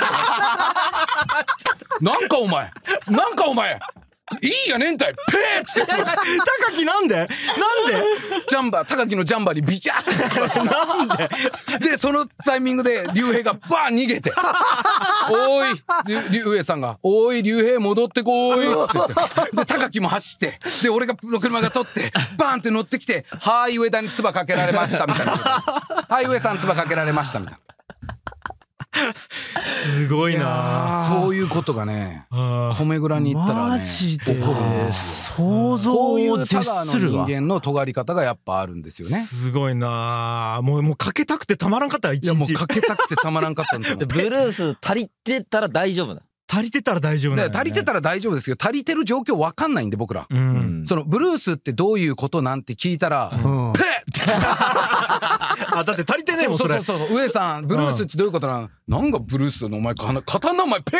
ー!」なんかお前なんかお前いいやねんたいペーッつって高木なんでなんでジャンバー高木のジャンバーにビチャーなんででそのタイミングで竜兵がバーン逃げて「おーい竜兵さんがおーい竜兵戻ってこーい」っつってで高木も走ってで俺が車が取ってバーンって乗ってきて「はーい上田に唾かけられました」みたいな「はい上さん唾かけられました」みたいな。 すごいなそういうことがね米蔵に行ったらね起こるんですよ。 想像を絶するわ。こういうただの人間の尖り方がやっぱあるんですよね。 すごいなもうもうかけたくてたまらんかったら一日。 いやもうかけたくてたまらんかったんだよブルース足りてたら大丈夫だ。 足りてたら大丈夫なんだよね。 足りてたら大丈夫ですけど足りてる状況わかんないんで僕ら、うん、そのブルースってどういうことなんて聞いたら、うん、ペッあだって足りてねえもんそれ。 そうそうそう上さんブルースってどういうことなの、うん、なんかブルースのお前刀お前ペ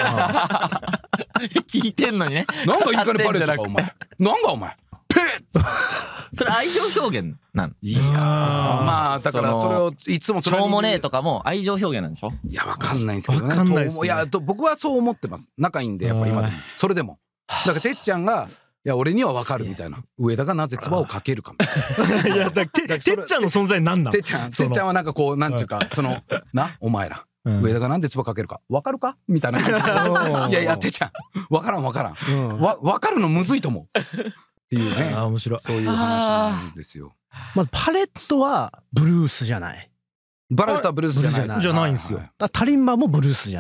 ッ聞いてんのにねなんかインカネパレットかお前なんかお前ペッそれ愛情表現なんですか。まあだからそれをいつもしょうもねえとかも愛情表現なんでしょ。 いやわかんないんですけどね。 わかんないですね。 いや僕はそう思ってます。仲いいんでやっぱ今でもそれでもだからてっちゃんがいや俺にはわかるみたいな上田がなぜ唾をかけるかみたいな。いやだててっちゃんの存在なんだ。 てっちゃんてっちゃんはなんかこうなんていうかそのなお前ら。上田がなんで唾かけるかわかるかみたいな感じでいやいやてっちゃんわからんわからんわわかるのむずいと思うっていうね。 あ面白い。 そういう話なんですよ。 まあパレットはブルースじゃない。 パレットはブルースじゃないです。 じゃないんですよ。 タリンバもブルースじゃない。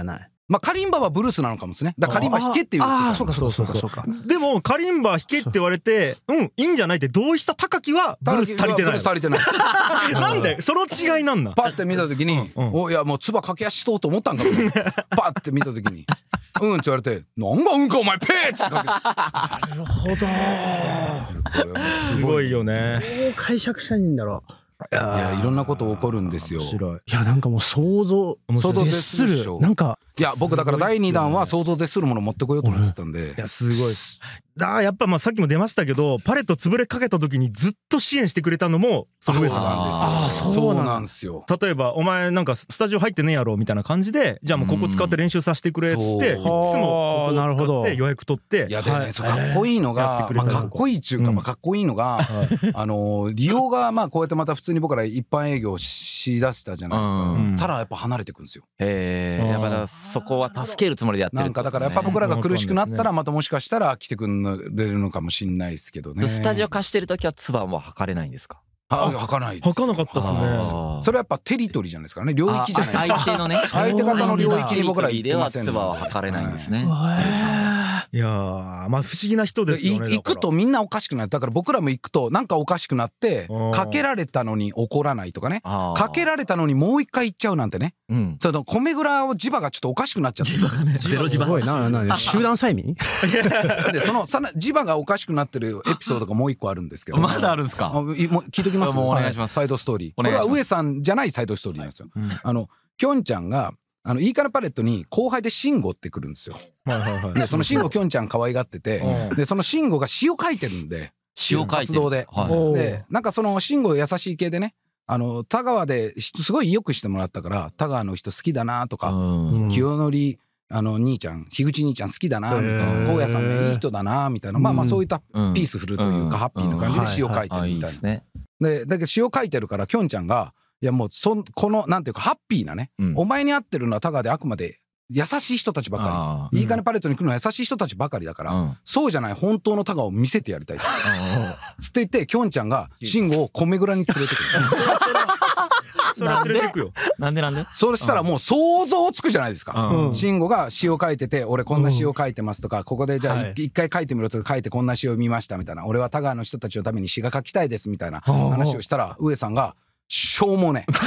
まあカリンバはブルースなのかもですね。だからカリンバ弾けって言う。 ああ、そうかそうかそうか。 でもカリンバ弾けって言われて、うんいいんじゃないって同意した高木はブルース足りてない。 ブルース足りてない。 なんでその違いなんなん。 パッて見た時に、おいやもう唾かけやしとうと思ったんかも。パッて見た時に、うんって言われて、なんがうんかお前ペーってかけ。 なるほど。 すごいよね。 どう解釈したらいいんだろう。 いやいろんなこと起こるんですよ。 いやなんかもう想像想像絶するなんかいや僕だからだいにだんは想像絶するもの持ってこようと思ってたんで。 いやすごい。だやっぱまあさっきも出ましたけどパレット潰れかけた時にずっと支援してくれたのもその上さんなんですよ。 ああそうなんですよ。 例えばお前なんかスタジオ入ってねえやろみたいな感じでじゃあもうここ使って練習させてくれっつっていつもここを使って予約取って。 いやでねかっこいいのがまあかっこいいっちゅうかまあかっこいいのがあの利用がまあこうやってまた普通に僕ら一般営業しだしたじゃないですか。ただやっぱ離れてくんですよ。 へえ。だからそこは助けるつもりでやってる。 なんかだからやっぱ僕らが苦しくなったらまたもしかしたら来てくれるのかもしれないですけどね。 スタジオ貸してる時は唾は測れないんですか。 はかない。 はかなかったですね。 それはやっぱテリトリーじゃないですからね。領域じゃない。 相手のね。 相手方の領域に僕ら行ってません。 では測れないんですね。 いやーまあ不思議な人ですよね。 行くとみんなおかしくなる。だから僕らも行くとなんかおかしくなってかけられたのに怒らないとかね。かけられたのにもう一回行っちゃうなんてね。その米蔵を磁場がちょっとおかしくなっちゃって。 ゼロ磁場。 すごいなな集団催眠。 でその磁場がおかしくなってるエピソードがもう一個あるんですけど。 まだあるんですか。 聞いときます。 お願いします。 サイドストーリー。これは上さんじゃないサイドストーリーなんですよ。あのきょんちゃんがあのいいかねパレットに後輩で慎吾ってくるんですよ。でその慎吾きょんちゃん可愛がってて、でその慎吾が詩を書いてるんで、 詩を書いて活動で、でなんかその慎吾優しい系でね、あの田川ですごいよくしてもらったから田川の人好きだなとか、清則あの兄ちゃん樋口兄ちゃん好きだなみたいな、高野さんもいい人だなみたいな、まあまあそういったピースフルというかハッピーな感じで詩を書いてるみたいな。でだけど詩を書いてるからきょんちゃんがいやもうそこのなんていうかハッピーなね、お前に会ってるのは田川であくまで優しい人たちばかり、いいかねパレットに来るのは優しい人たちばかりだから、そうじゃない本当の田川を見せてやりたいつって言ってきょんちゃんが慎吾を米蔵に連れてくる。 それは連れてくよ。 なんでなんで。 そしたらもう想像つくじゃないですか。慎吾が詩を書いてて俺こんな詩を書いてますとか、ここでじゃあ一回書いてみろとか書いてこんな詩を見ましたみたいな、俺は田川の人たちのために詩が書きたいですみたいな話をしたら上さんがしょうもねえ。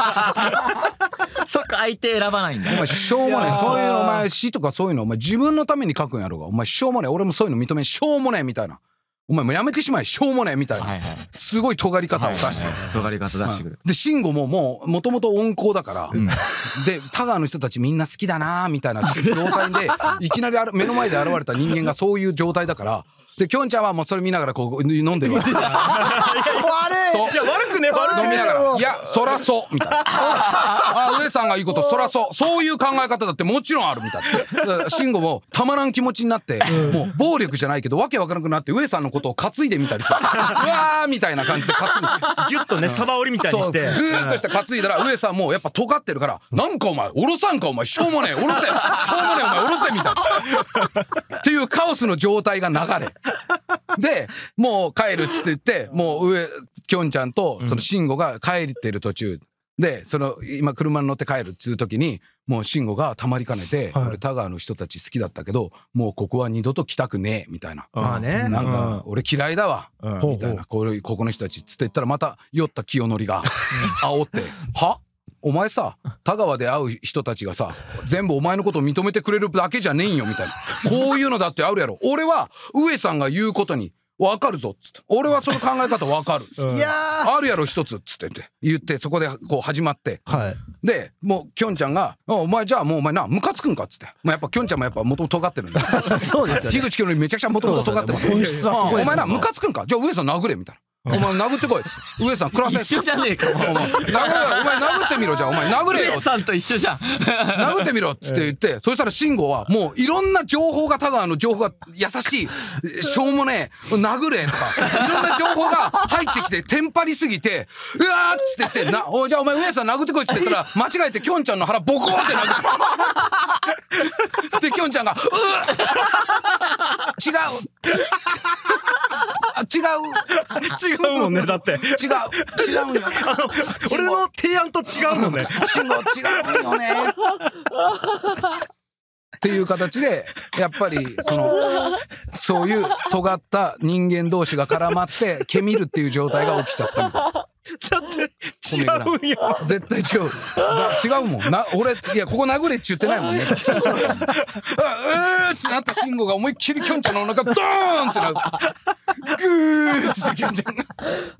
そっか相手選ばないんだ。 お前しょうもねえ、そういうのお前詩とかそういうのお前自分のために書くんやろうが、お前しょうもねえ、俺もそういうの認めんしょうもねえみたいな、お前もうやめてしまえしょうもねえみたいな、すごい尖り方を出して、 尖り方出してくる。 で慎吾ももうもともと温厚だから、で田川の人たちみんな好きだなみたいな状態でいきなり目の前で現れた人間がそういう状態だから、できょんちゃんはもうそれ見ながらこう飲んでるわけ。 そういや悪くね悪くね飲みながらいやそらそうみたいな。あ上さんが言うことそらそうそういう考え方だってもちろんあるみたいな。だから慎吾もたまらん気持ちになってもう暴力じゃないけどわけわからなくなって上さんのことを担いでみたりする。うわーみたいな感じで担いギュッとねサバ折りみたいにしてぐーっとして担いだら上さんもやっぱ尖ってるからなんかお前おろさんかお前しょうもねえおろせしょうもねえお前おろせみたいなっていうカオスの状態が流れでもう帰るっつって言ってもう上きょんちゃんとその慎吾が帰ってる途中でその今車に乗って帰るっつう時にもう慎吾がたまりかねて、俺田川の人たち好きだったけどもうここは二度と来たくねえみたいな、なんか俺嫌いだわみたいな、これここの人たちっつって言ったらまた酔った清則が煽ってはお前さ田川で会う人たちがさ全部お前のことを認めてくれるだけじゃねえんよみたいな、こういうのだってあるやろ、俺は上さんが言うことに分かるぞっつって、俺はその考え方分かる、いやあるやろ一つっつって言ってそこでこう始まって、はい、でもうきょんちゃんが「お前じゃあもうお前なムカつくんか」っつって、まあ、やっぱきょんちゃんもやっぱ元々尖ってるんでそうですよね、樋口きょんよりめちゃくちゃ元々尖ってます、本質はすごいです。お前なムカつくんか、じゃあ上さん殴れみたいな。お前殴ってこい。上さん暮らせ。 一緒じゃねえか。お前殴れよ。お前殴ってみろじゃあ。お前殴れよ。 上さんと一緒じゃん。 殴ってみろっつって言って、そしたら慎吾はもういろんな情報が田川の情報が優しいしょうもねえ殴れとかいろんな情報が入ってきてテンパりすぎてうわーっつって言ってな、おじゃあお前上さん殴ってこいっつって言ったら間違えてきょんちゃんの腹ボコーって殴る。できょんちゃんがう違う違う違うもんね、だって違う違うんよ、 あの俺の提案と違うもんね。 慎吾違うよねっていう形でやっぱりそのそういう尖った人間同士が絡まってケミるっていう状態が起きちゃったみたいな。 だって違うんや。 絶対違う。違うもんな。俺いやここ殴れって言ってないもんね。うーってなった慎吾が思いっきりきょんちゃんのお腹ドーンってなる。グーってきょんちゃんが。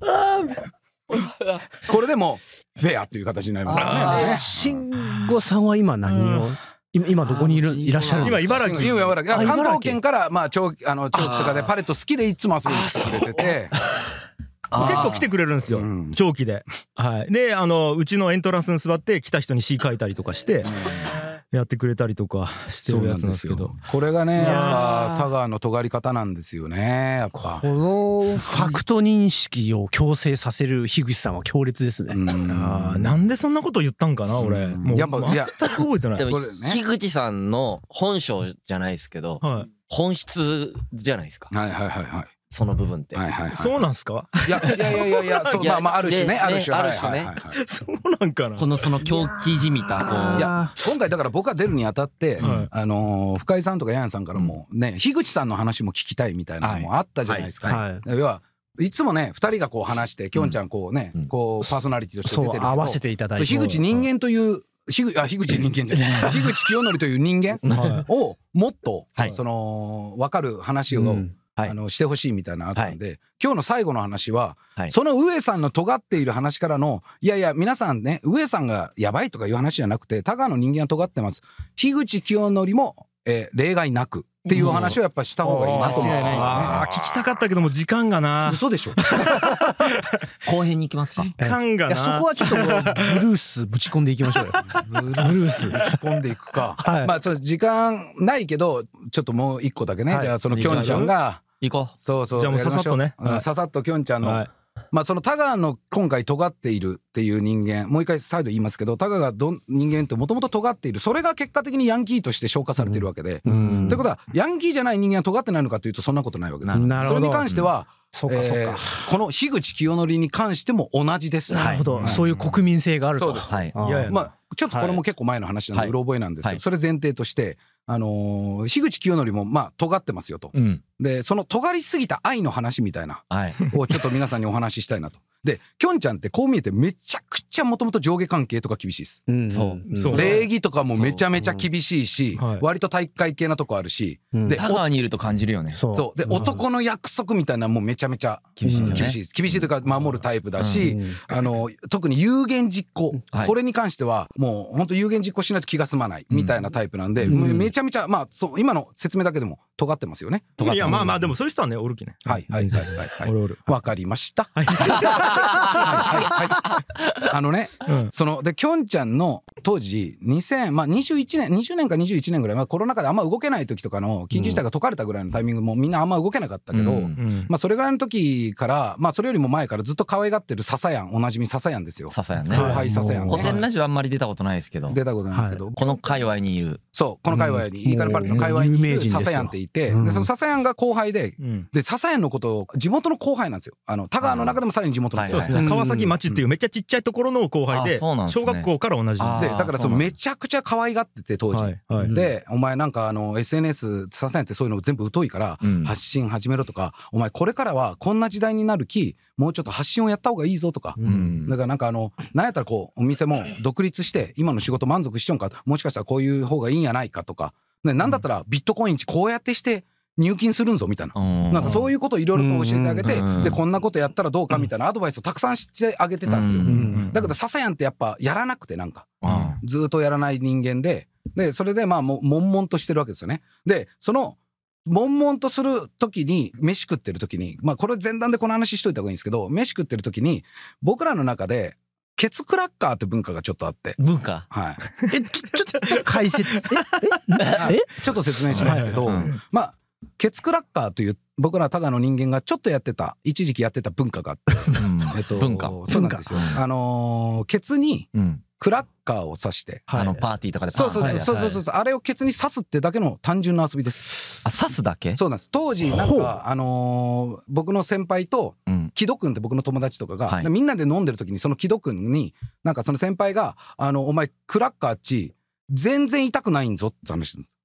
これでもフェアっていう形になりますからね。 慎吾さんは今何を？今今どこにいるいらっしゃるんですか？ 今茨城。 今茨城。関東圏からまあ長あの長期とかでパレット好きでいつも遊びに来てくれてて。 結構来てくれるんですよ、長期で。はい。で、あのうちのエントランスに座って来た人に詩書いたりとかしてやってくれたりとかしてるやつなんですけど、 これがねやっぱ田川の尖り方なんですよね。やっぱこのファクト認識を強制させる樋口さんは強烈ですね。 ああ、なんでそんなこと言ったんかな俺。もうやっぱいや全く覚えてない。 でも樋口さんの本性じゃないですけど、本質じゃないですか。 はいはいはいはい。 その部分って。 はいはいはい。 そうなんすか？ いやいやいやいやいや、そうまあまあある種ね、ある種ある種ね。 そうなんかな。 このその狂気じみたこう。 いや今回だから僕が出るにあたってあの深井さんとかヤンさんからもね樋口さんの話も聞きたいみたいなのもあったじゃないですか。要はいつもねふたりがこう話してきょんちゃんこうねこうパーソナリティとして出てるけど、 合わせていただいて樋口人間という樋口あ樋口人間じゃない樋口清則という人間をもっとその分かる話をあのしてほしいみたいなのあったんで、はい、今日の最後の話は、はい、その上さんの尖っている話からのいやいや皆さんね上さんがやばいとかいう話じゃなくて田川の人間は尖ってます、樋口清則も、えー、例外なくっていう話をやっぱした方がいいなと思います、ね、 あ聞きたかったけども時間がな。 嘘でしょ後編に行きますか。 時間がな。 いやそこはちょっとブルースぶち込んでいきましょうよ。 ブルースぶち込んでいくか、はい、まあその時間ないけどちょっともう一個だけね、はい、じゃあそのきょんちゃんが行こう。 そうそう。 じゃあもうささっとね。 うん、ささっときょんちゃんの、はい、まあその田川の今回尖っているっていう人間、もう一回再度言いますけど、田川がどん人間ってもともと尖っている、それが結果的にヤンキーとして消化されてるわけで。と、うん、いうことはヤンキーじゃない人間は尖ってないのかというとそんなことないわけです。なるほど。それに関しては。うんそうかそうか、えー、この樋口清則に関しても同じです。 なるほど、はい、そういう国民性があると。 そうです。はい、いやいやまあちょっとこれも結構前の話なんでうろ覚えなんですけど、はい、それ前提としてあのー、樋口清則もまあ尖ってますよと、うん、でその尖りすぎた愛の話みたいな、はい、をちょっと皆さんにお話ししたいなと。できょんちゃんってこう見えてめちゃくちゃもともと上下関係とか厳しいです、うん、そうそう礼儀とかもめちゃめちゃ厳しいし、うん、割と体育会系なとこあるし、うん、で田川にいると感じるよね。 そうそうで、うん、男の約束みたいなもうめちゃめちゃ厳しいです、ね、厳しいです厳しいというか守るタイプだし、うん、あの特に有言実行、はい、これに関してはもう本当有言実行しないと気が済まないみたいなタイプなんで、うん、めちゃめちゃまあそう今の説明だけでも尖ってますよね。 いやまあまあでもそういう人はねおるきね。 はいはいはいはいはいおるおるわかりました。はいはいはいあのね、うん、そのできょんちゃんの当時にせんまあにじゅういちねんにじゅうねんかにじゅういちねんぐらい、まあ、コロナ禍であんま動けない時とかの緊急事態が解かれたぐらいのタイミングもみんなあんま動けなかったけど、うんうん、まあそれぐらいの時からまあそれよりも前からずっと可愛がってる笹やんおなじみ笹やんですよ。 笹やんね。 後輩笹やん、ね、 古典ラジオあんまり出たことないですけど出たことないですけど、はい、 この界隈にいるそうこの界隈に、うん、いいかねパレットの界隈にいる笹やんっていて、うん、でその笹やんが後輩で、うん、で笹やんのことを地元の後輩なんですよ。あの田川の中でもさらに地元の後輩、 そうですね、川崎町っていうめっちゃちっちゃいところの後輩で、うん、小学校から同じで、 だからそのめちゃくちゃ可愛がってて当時、はいはい、でお前なんかあの エスエヌエス 笹やんってそういうの全部疎いから発信始めろとか、うん、お前これからはこんな時代になるきもうちょっと発信をやった方がいいぞとか、うん、だからなんかあのなんやったらこうお店も独立して今の仕事満足しちゃうんか、もしかしたらこういう方がいいんやないかとか、ね、なんだったらビットコインこうやってして入金するんぞみたいな、うん、なんかそういうことをいろいろと教えてあげて、うん、でこんなことやったらどうかみたいなアドバイスをたくさんしてあげてたんですよ、うん、だけど笹やんってやっぱやらなくてなんか、うん、ずっとやらない人間で、でそれでまあもう悶々としてるわけですよね。でその悶々とする時に飯食ってる時に、まあこれ前段でこの話しといた方がいいんですけど、飯食ってる時に僕らの中でケツクラッカーって文化がちょっとあって。 文化はい。 え、ちょ、ちょっと解説。えええちょっと説明しますけど、はいはいはい、まあ、ケツクラッカーという僕ら田川の人間がちょっとやってた、一時期やってた文化があって。えっと、 文化。 そうなんですよ。あのー、ケツにクラッカーを刺して。 あの、パーティーとかでパーそうそうそうそうそうそう。あれをケツに刺すってだけの単純な遊びです。 あ、刺すだけ？ そうなんです。当時なんか、あのー、僕の先輩と、木戸くんって僕の友達とかが、はい、みんなで飲んでる時にその木戸くんになんかその先輩があのお前クラッカーっち全然痛くないんぞって話してる。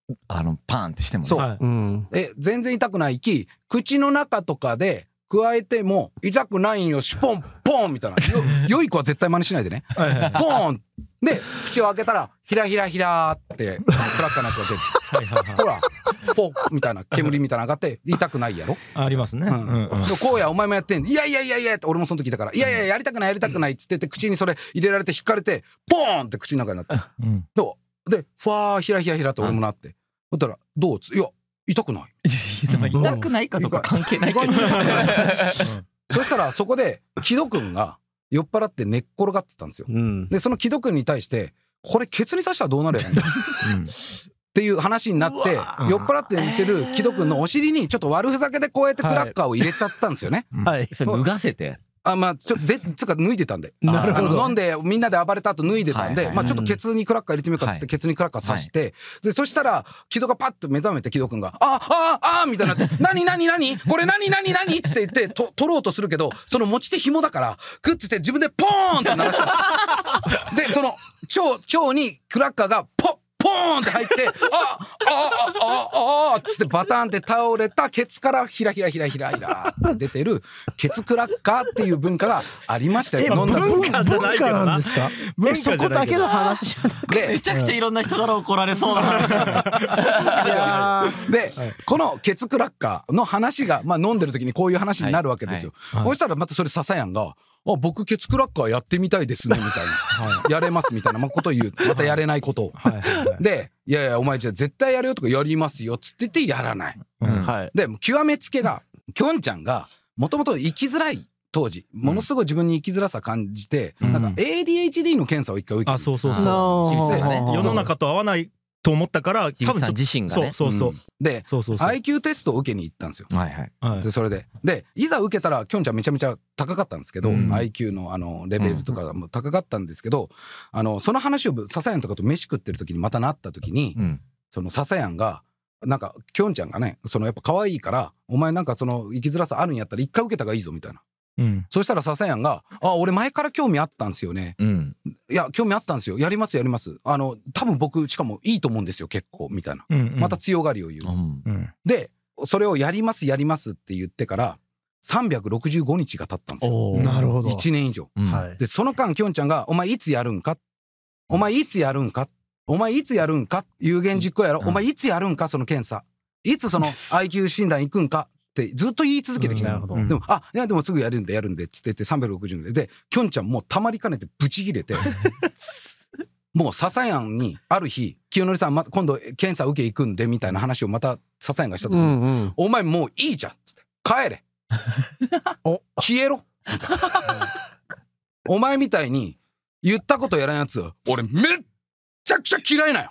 あのパーンってしてもね。 そう、 はいうん。 え全然痛くないき口の中とかで加えても痛くないんよ、シュポンポンみたいな。よ良い子は絶対真似しないでね。 はいはいポーンで口を開けたらヒラヒラヒラーってクラッカーのやつが出る。 はいはいはいほらポッみたいな煙みたいなのがあって痛くないやろ。 ありますね。 ううんんうん。 でこうやお前もやってんいやいやいやいやって俺もその時いたからいやいややりたくないやりたくないっつってて口にそれ入れられて引かれてポーンって口の中になってうんどうでファーヒラヒラヒラって俺もなってそしたらどうついや痛くない痛くないかとか関係ないけど。 そしたらそこで木戸くんが酔っ払って寝っ転がってたんですよ。 うん。 でその木戸くんに対してこれケツに刺したらどうなるやんっていう話になって酔っ払って寝てる木戸くんのお尻にちょっと悪ふざけでこうやってクラッカーを入れちゃったんですよね。 はい。 それ脱がせて。 あまあちょっとでつうか脱いでたんでなるほど。 あの飲んでみんなで暴れた後脱いでたんで、 はいはいまあちょっとケツにクラッカー入れてみようかっつってケツにクラッカー刺して、でそしたら木戸がパッと目覚めて木戸くんが「ああああみたいになって「何何何これ何何何?」っつって言ってと取ろうとするけどその持ち手紐だからグッつって自分でポーンって鳴らしたんですでその腸腸にクラッカーがポッポーンって入って「ああああああ」っつってバタンって倒れたケツからヒラヒラヒラヒラヒラって出てるケツクラッカーっていう文化がありましたよ。飲んだ文化じゃないけどな文化なんですか。 文えそ化じゃないけどこだけの話じゃなくて。 でめちゃくちゃいろんな人から怒られそうな話。 いやーで、このケツクラッカーの話が、まあ、飲んでる時にこういう話になるわけですよ。 はいはいそしたらまたそれ笹やんが「あ僕ケツクラッカーやってみたいですね」みたいな「やれます」みたいなことを言うまたやれないことを。 はいはいはいで「いやいやお前じゃあ絶対やるよ」とか「やりますよ」っつって言ってやらない。 うんはい。 で極めつけがきょんちゃんがもともと生きづらい当時ものすごい自分に生きづらさ感じて、 うんなんか エーディーエイチディー の検査を一回受けてあそうそうそうあ清水さんがね世の中と合わないと思ったから多分ちょっと自身がね。 そうそうそううんでそうそうそうアイキュー テストを受けに行ったんですよ。 はいはい。 はいでそれででいざ受けたらきょんちゃんめちゃめちゃ高かったんですけど、 うんアイキュー のあのレベルとかも高かったんですけど、あのその話を笹やんとかと飯食ってる時にまたなった時に、 うん。 その笹やんがなんかきょんちゃんがねそのやっぱ可愛いからお前なんかその生きづらさあるんやったら一回受けた方がいいぞみたいな。 うんそしたら笹やんが「あ俺前から興味あったんですよね」 うん。 いや興味あったんですよやりますやりますあの多分僕しかもいいと思うんですよ結構みたいなうんうんまた強がりを言う、 うん。 うんでそれをやりますやりますって言ってからさんびゃくろくじゅうごにちが経ったんですよおーなるほど。 いちねん以上うんはい。 でその間きょんちゃんが「お前いつやるんか?」「お前いつやるんか?」「お前いつやるんか?」有言実行やろ、 うんお前いつやるんかその検査いつその アイキュー 診断行くんかってずっと言い続けてきたの、 うんなるほどうんでも「あいやでもすぐやるんでやるんで」っつって言ってさんびゃくろくじゅうでできょんちゃんもうたまりかねてブチギレてもう笹やんにある日「清則さん、ま、今度検査受け行くんで」みたいな話をまた笹やんがした時うにんうん。 お前もういいじゃん」っつって「帰れお消えろ」みたいなお前みたいに言ったことやらんやつ俺めっちゃくちゃ嫌いなんよ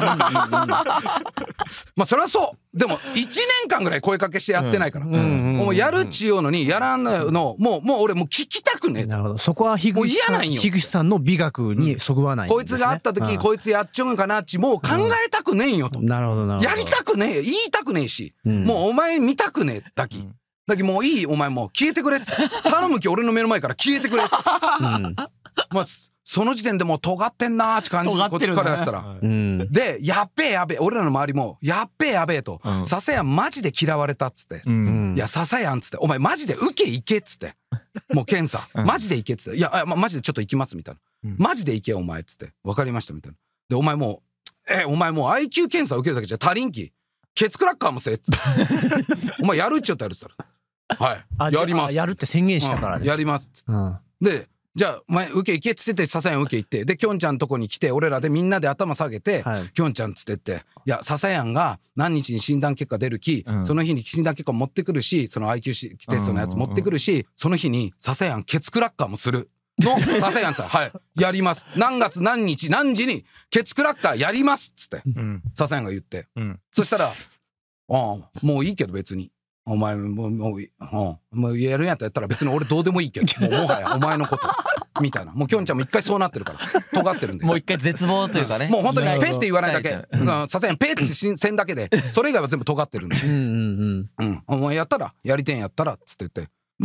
まあそりゃそうでもいちねんかんぐらい声かけしてやってないから、 うんうんもうやるっちゅうのにやらんのもうもう俺もう聞きたくねえなるほど。そこは樋もう口さん、 嫌なんよ樋口さんの美学にそぐわないんですね。 こいつがあった時うんこいつやっちょんかなっちもう考えたくねえんよと、 なるほどなるほど。 やりたくねえ言いたくねえし、 うんもうお前見たくねえだき、だきもういいお前もう消えてくれっつって頼むき俺の目の前から消えてくれっつってうんまあその時点でもう尖ってんなーって感じこっち尖ってるねからやってたらうん。 でやっべえやべえ俺らの周りもやっべえやべえとうん笹やんマジで嫌われたっつってう。 うんん。 いや笹やんっつってお前マジで受け行けっつってもう検査うんマジで行けっつっていやあまマジでちょっと行きますみたいなうんマジで行けお前っつって分かりましたみたいなでお前もうえお前もう アイキュー 検査受けるだけじゃ足りんきケツクラッカーもせえっつってお前やるっちゃったやるっつったらあはいやりますやるって宣言したからね。 うんやりますっつってうん。 でじゃあお前受け行けっつってて笹やん受け行ってできょんちゃんとこに来て俺らでみんなで頭下げてはい。 きょんちゃんっつってっていや笹やんが何日に診断結果出るき、 うんその日に診断結果持ってくるしその アイキュー テストのやつ持ってくるし、その日に笹やんケツクラッカーもするの笹やんさんはいやります何月何日何時にケツクラッカーやりますっつってうん笹やんが言ってうんそしたら「ああもういいけど別にお前もうもういいうんもうやるんやったらやったら別に俺どうでもいいけどもうもはやお前のこと」みたいなもうきょんちゃんも一回そうなってるから尖ってるんでもう一回絶望というかね。 もう本当になるほどペって言わないだけうんうんさすがにペってしせんだけでそれ以外は全部尖ってるんでうんうんうんお前やったらやりてんやったらっつって言ってで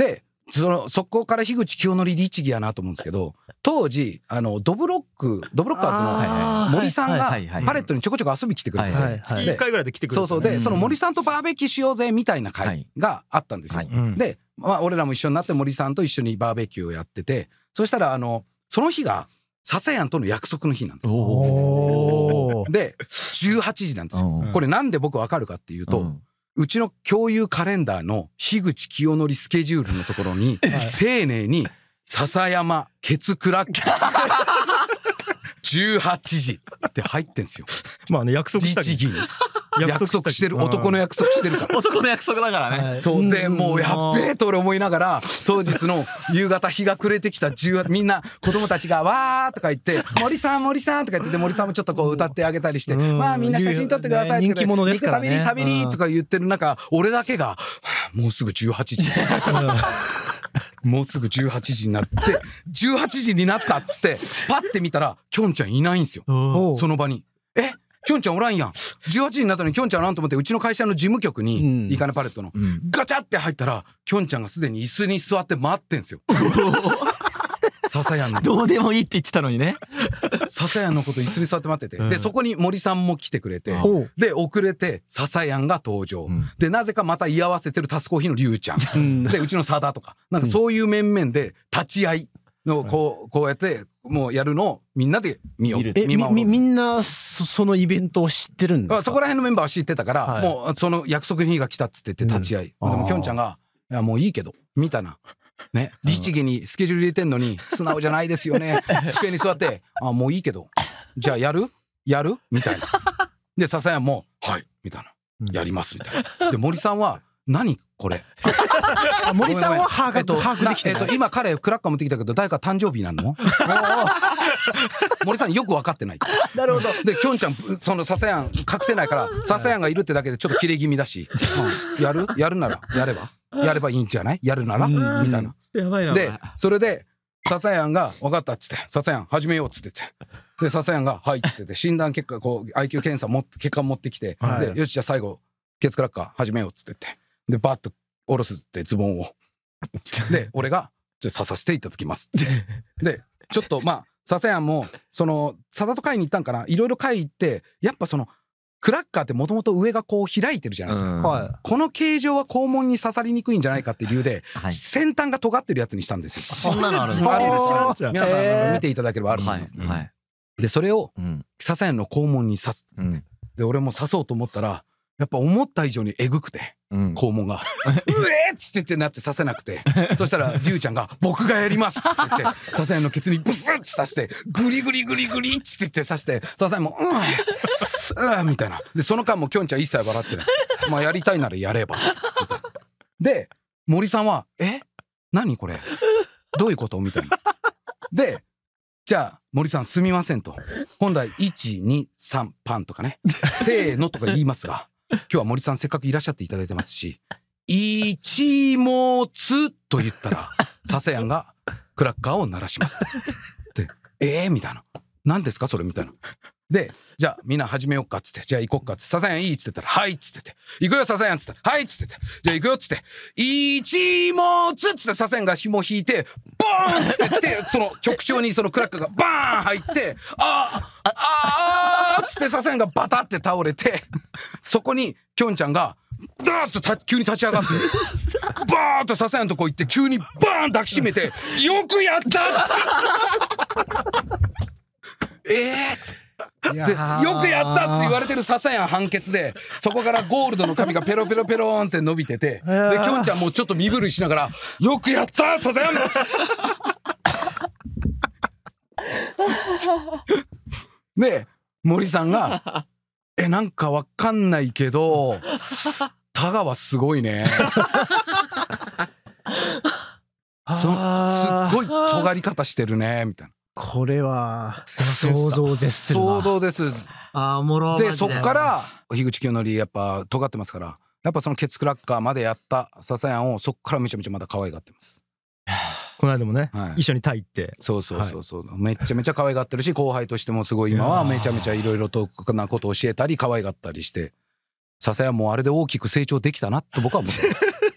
そのそこから樋口清則律儀やなと思うんですけど、当時あのドブロックドブロッカーズの森さんがパレットにちょこちょこ遊び来てくれて、 月いっかいぐらいで来てくれて、 そうそうでその森さんとバーベキューしようぜみたいな会があったんですよ。で、まあ、俺らも一緒になって森さんと一緒にバーベキューをやってて、そしたらあのその日が笹谷との約束の日なんですよ。でじゅうはちじなんですよ。これなんで僕わかるかっていうと、うちの共有カレンダーの樋口清則スケジュールのところに丁寧に笹山ケツクラッキーじゅうはちじって入ってんすよ。 まあね、約束した律儀に約束してる、男の約束してるから。 男の約束だからね。 そうで、もうやっべえと俺思いながら、当日の夕方日が暮れてきたじゅうみんな子供たちがわーとか言って森さん森さんとか言って、森さんもちょっとこう歌ってあげたりして、まあみんな写真撮ってくださいって、 人気者ですからね。 肉食べに食べにとか言ってる中、俺だけがもうすぐじゅうはちじもうすぐじゅうはちじになってじゅうはちじになったっつってパッて見たらきょんちゃんいないんですよ、その場に。えきょんちゃんおらんやん。じゅうはちじになったのにきょんちゃんおらんと思って、うちの会社の事務局に、いいかねパレットの、うん、ガチャって入ったらきょんちゃんがすでに椅子に座って待ってんすよ。笹谷のどうでもいいって言ってたのにね。 笹谷のこと椅子に座って待ってて、うん、でそこに森さんも来てくれて、で遅れて笹谷が登場、うん、でなぜかまた居合わせてるタスコーヒーのりゅうちゃん、うん、でうちの佐田とかなんかそういう面々で立ち会いのこうこうやってもうやるのをみんなで見よう。 えみみみんな そ, そのイベントを知ってるんですか？ そこら辺のメンバーは知ってたから、はい、もうその約束の日が来たっつって言って立ち会い、うん、でもきょんちゃんが「いやもういいけど」みたいな。ね、律儀にスケジュール入れてんのに素直じゃないですよね。机に座って「あもういいけどじゃあやるやる?」みたいな。で笹谷も「はい」みたいな「やります」みたいな。で森さんは「何これ」 森さんは把握把握できてる、 えっと、今彼クラッカー持ってきたけど誰か誕生日なの？森さんよく分かってない。 なるほど。 できょんちゃんその笹谷隠せないから笹谷がいるってだけでちょっとキレ気味だし、うん、やるやるならやればやればいいんじゃないやるならみたいな。でそれで笹谷が分かったっつって笹谷始めようっつってて、で笹谷がはいっつってて診断結果こう アイキュー 検査も結果持ってきて、はい、でよしじゃあ最後ケツクラッカー始めようっつってて、でバッと下ろすってズボンをで俺がじゃあ刺させていただきますでちょっとまあ笹谷もその佐田と会に行ったんかな、いろいろ会行ってやっぱそのクラッカーってもともと上がこう開いてるじゃないですか、はい、この形状は肛門に刺さりにくいんじゃないかっていう理由で、はい、先端が尖ってるやつにしたんですよ。そんなのあるんですか？ あるんですよ。皆さん見ていただければあると思います、ね、はいはい、でそれを笹谷の肛門に刺す、うん、で俺も刺そうと思ったらやっぱ思った以上にえぐくて、うん、肛門が「うえっ!」つってってなって刺せなくてそしたらりゅうちゃんが「僕がやります」っつって言って笹谷のケツにブスッて刺してグリグリグリグリっつって言って刺して笹谷も「うんうん」みたいな。でその間もきょんちゃん一切笑ってない。まあやりたいならやればみたいな。で森さんは「え何これどういうこと?」みたいな。でじゃあ森さんすみませんと、本来いちにさんパンとかねせーのとか言いますが今日は森さんせっかくいらっしゃっていただいてますし、一物と言ったら笹谷がクラッカーを鳴らしますでえーみたいな、何ですかそれみたいな。でじゃあみんな始めよっかっつって、じゃあ行こっかっつって、笹谷いいっつって言ったらはいっつってて、行くよ笹谷っつってはいっつってて、じゃあ行くよっつって一物っつって笹谷が紐引いてボーンっつってってその直腸にそのクラッカーがバーン入ってあーあーっつって笹谷がバタって倒れてそこにきょんちゃんがダーッとた急に立ち上がってバーッと笹谷のとこ行って急にバーン抱きしめてよくやったえーっつってでよくやったって言われてる笹谷判決で、そこからゴールドの髪がペロペロペローンって伸びてて、できょんちゃんもちょっと身震いしながらよくやった笹谷もで森さんが「えなんかわかんないけど田川すごいね」そすっごい尖り方してるねみたいな。 これは想像を絶するな。 想像です。 あーおもろ。 でそっから樋口清則やっぱ尖ってますから、やっぱそのケツクラッカーまでやった笹谷をそっからめちゃめちゃまだ可愛がってます。 この間もね、はい、一緒にタイ行って、 そうそうそうそう、はい、めっちゃめちゃ可愛がってるし、後輩としてもすごい今はめちゃめちゃいろいろとなことを教えたり可愛がったりして、笹谷もあれで大きく成長できたなと僕は思ってます。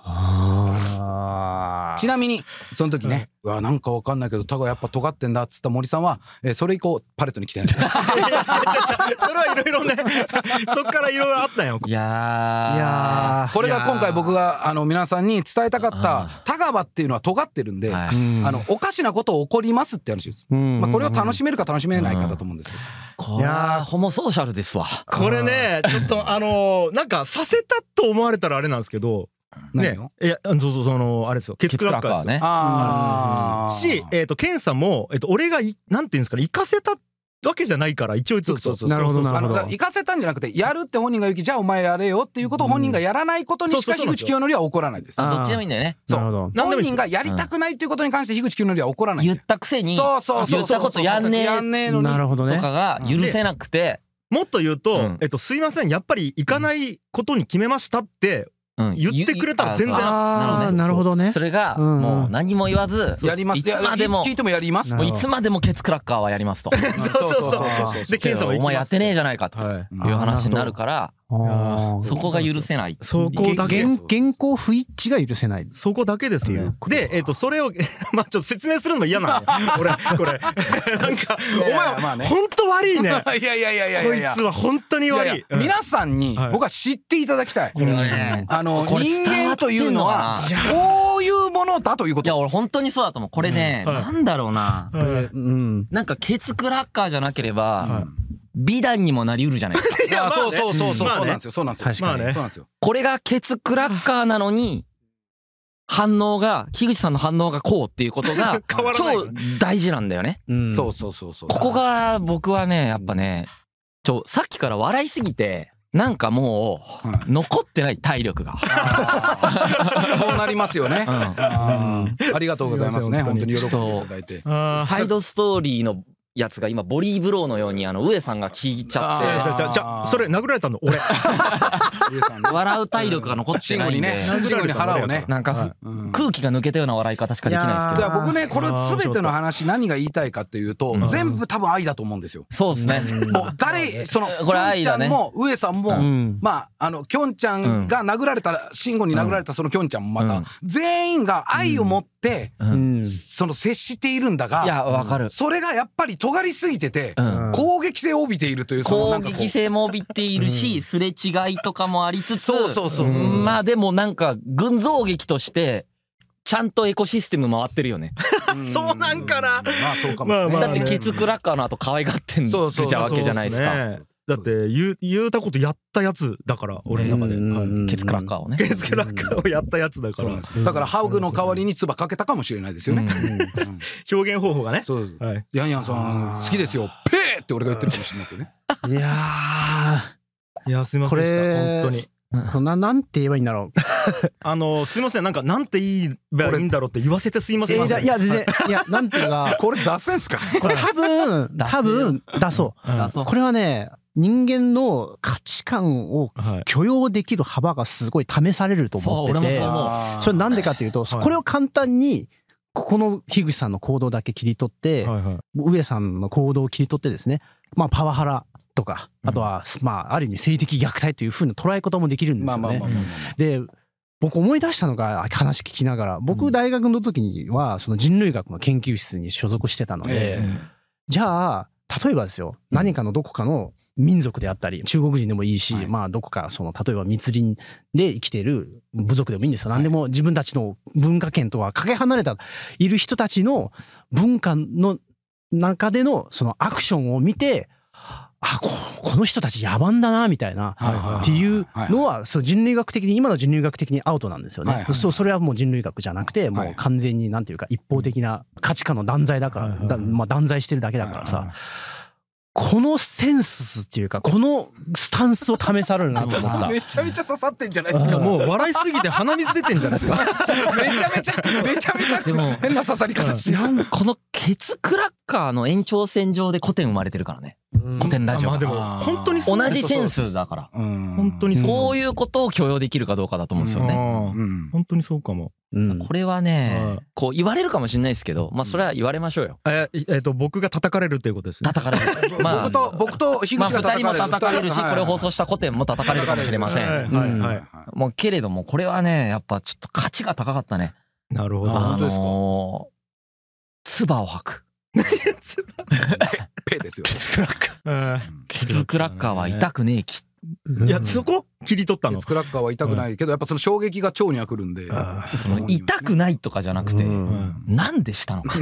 ちなみにその時ね、うわなんかわかんないけどタガやっぱ尖ってんだっつった森さんは、えー、それ以降パレットに来てない。いや違う違う違う、 それはいろいろねそっからいろいろあったんよ。 いやーいやーこれが今回僕があの皆さんに伝えたかったタガバっていうのは尖ってるんで、はい、あのおかしなこと起こりますって話です。まあこれを楽しめるか楽しめないかだと思うんですけど、 これはホモソーシャルですわ。 これねちょっとあのー、なんかさせたと思われたらあれなんですけどね、いやそうそうそのあれですよ、ケツクラッカーですよね。ああし、えっとケンさんもえっと俺がいなんていうんですかね、行かせたわけじゃないから一応言っとくと。 なるほどなるほど。 行かせたんじゃなくてやるって本人が言うき、じゃあお前やれよっていうことを本人がやらないことにしか樋口清則は怒らないです。 どっちでもいいんだよね。 そう。本人がやりたくないっていうことに関して樋口清則は怒らない。 言ったくせにそうそうそう、 言ったことやんねえのにとかが許せなくて、 もっと言うとえっとすいませんやっぱり行かないことに決めましたって言ってくれたら全然。 ああなるほどね。 それがもう何も言わずやります。いつまでも聞いてもやります。 いつまでもケツクラッカーはやりますと。 そうそうそう。でケンさんはお前やってねえじゃないかという話になるから、そこが許せない。 そこだけ。 原稿不一致が許せない。 そこだけですね。でえっとそれをまあちょっと説明するのも嫌なんだよ。俺これなんかお前本当悪いね。 いやいやいやいやこいつは本当に悪い。 皆さんに僕は知っていただきたい。 これはね。 あの人間というのはこういうものだということ。 いや俺本当にそうだと思う。これねなんだろうな。なんかケツクラッカーじゃなければ。美談にもなりうるじゃないですか。 いやそうそうそうそうそうなんですよ、そうなんですよ。 確かにそうなんですよ。 これがケツクラッカーなのに反応が樋口さんの反応がこうっていうことが超大事なんだよね。 そうそうそうそう。 ここが僕はねやっぱねちょさっきから笑いすぎてなんかもう残ってない体力が。 そうなりますよね。ありがとうございますね、本当に喜んでいただいて。 サイドストーリーのやつが今ボディーブローのようにあの上さんが聞いちゃってじゃじゃじゃそれ殴られたの俺笑う体力が残ってないんでシンゴに腹をねなんか空気が抜けたような笑い方しかできないですけど、 僕ねこれ全ての話何が言いたいかっていうと全部多分愛だと思うんですよ。 そうですね。 もう誰そのこれ愛だね。も上さんもまああのきょんちゃんが殴られたシンゴに殴られたそのきょんちゃんもまた全員が愛を持ってその接しているんだが、 いやわかる。 それがやっぱり尖りすぎてて攻撃性を帯びているという、 攻撃性も帯びているしすれ違いとかもありつつ、まあでもなんか群像劇としてちゃんとエコシステム回ってるよね。 そうなんかな。 まあそうかもしれない。 だってケツクラッカーの後可愛がってんじゃわけじゃないですか。 だって言う言うたことやったやつだから俺の中でケツクラッカーをね。 ケツクラッカーをやったやつだから。 だからハウグの代わりに唾かけたかもしれないですよね。 表現方法がね。 そう。ヤンヤンさん好きですよ。ペーって俺が言ってるかもしれないですよね。 いやいやすいませんでした本当に。 こんななんて言えばいいんだろう。 あのすいませんなんかなんて言えばいいんだろうって言わせてすいません。いやいや全然いやなんていうかこれ出せんすか。 これ多分多分出そう。これはね人間の価値観を許容できる幅がすごい試されると思ってて、それなんでかというとこれを簡単にここの樋口さんの行動だけ切り取って上さんの行動を切り取ってですね、まあパワハラとかあとはまあある意味性的虐待というふうな捉え方もできるんですよね。で僕思い出したのが話聞きながら、僕大学の時にはその人類学の研究室に所属してたので、じゃあ例えばですよ何かのどこかの民族であったり中国人でもいいし、まあどこかその例えば密林で生きている部族でもいいんですよ。何でも自分たちの文化圏とはかけ離れたいる人たちの文化の中でのそのアクションを見て、あ こ, この人たち野蛮だなみたいなっていうのはそう人類学的に今の人類学的にアウトなんですよね。そうそれはもう人類学じゃなくてもう完全になんていうか一方的な価値観の断罪だからだ、まあ、断罪してるだけだからさ、このセンスっていうかこのスタンスを試されるなと思った。 めちゃめちゃ刺さってんじゃないですか。 もう笑いすぎて鼻水出てんじゃないですか。 めちゃめちゃめちゃめちゃ変な刺さり方してる。 このケツクラッカーの延長線上で古典生まれてるからね。古典ラジオ。 まあでも本当に同じセンスだから。 本当にこういうことを許容できるかどうかだと思うんですよね。 本当にそうかも。 これはね、こう言われるかもしれないですけど、まあそれは言われましょうよ。 ええっと僕が叩かれるっていうことですね。 叩かれる。 まあ僕と僕と樋口が叩かれる。まあ二人も叩かれるし、これを放送した古典も叩かれるかもしれません。もうけれどもこれはね、やっぱちょっと価値が高かったね。 なるほど。 本当ですか。 唾を吐く。 ペですよ。 ケツクラッカー。ケツクラッカーは痛くねえき。 いやそこ切り取ったの。 ケツクラッカーは痛くないけど、やっぱその衝撃が腸にはくるんで。 その痛くないとかじゃなくて、なんでしたのか。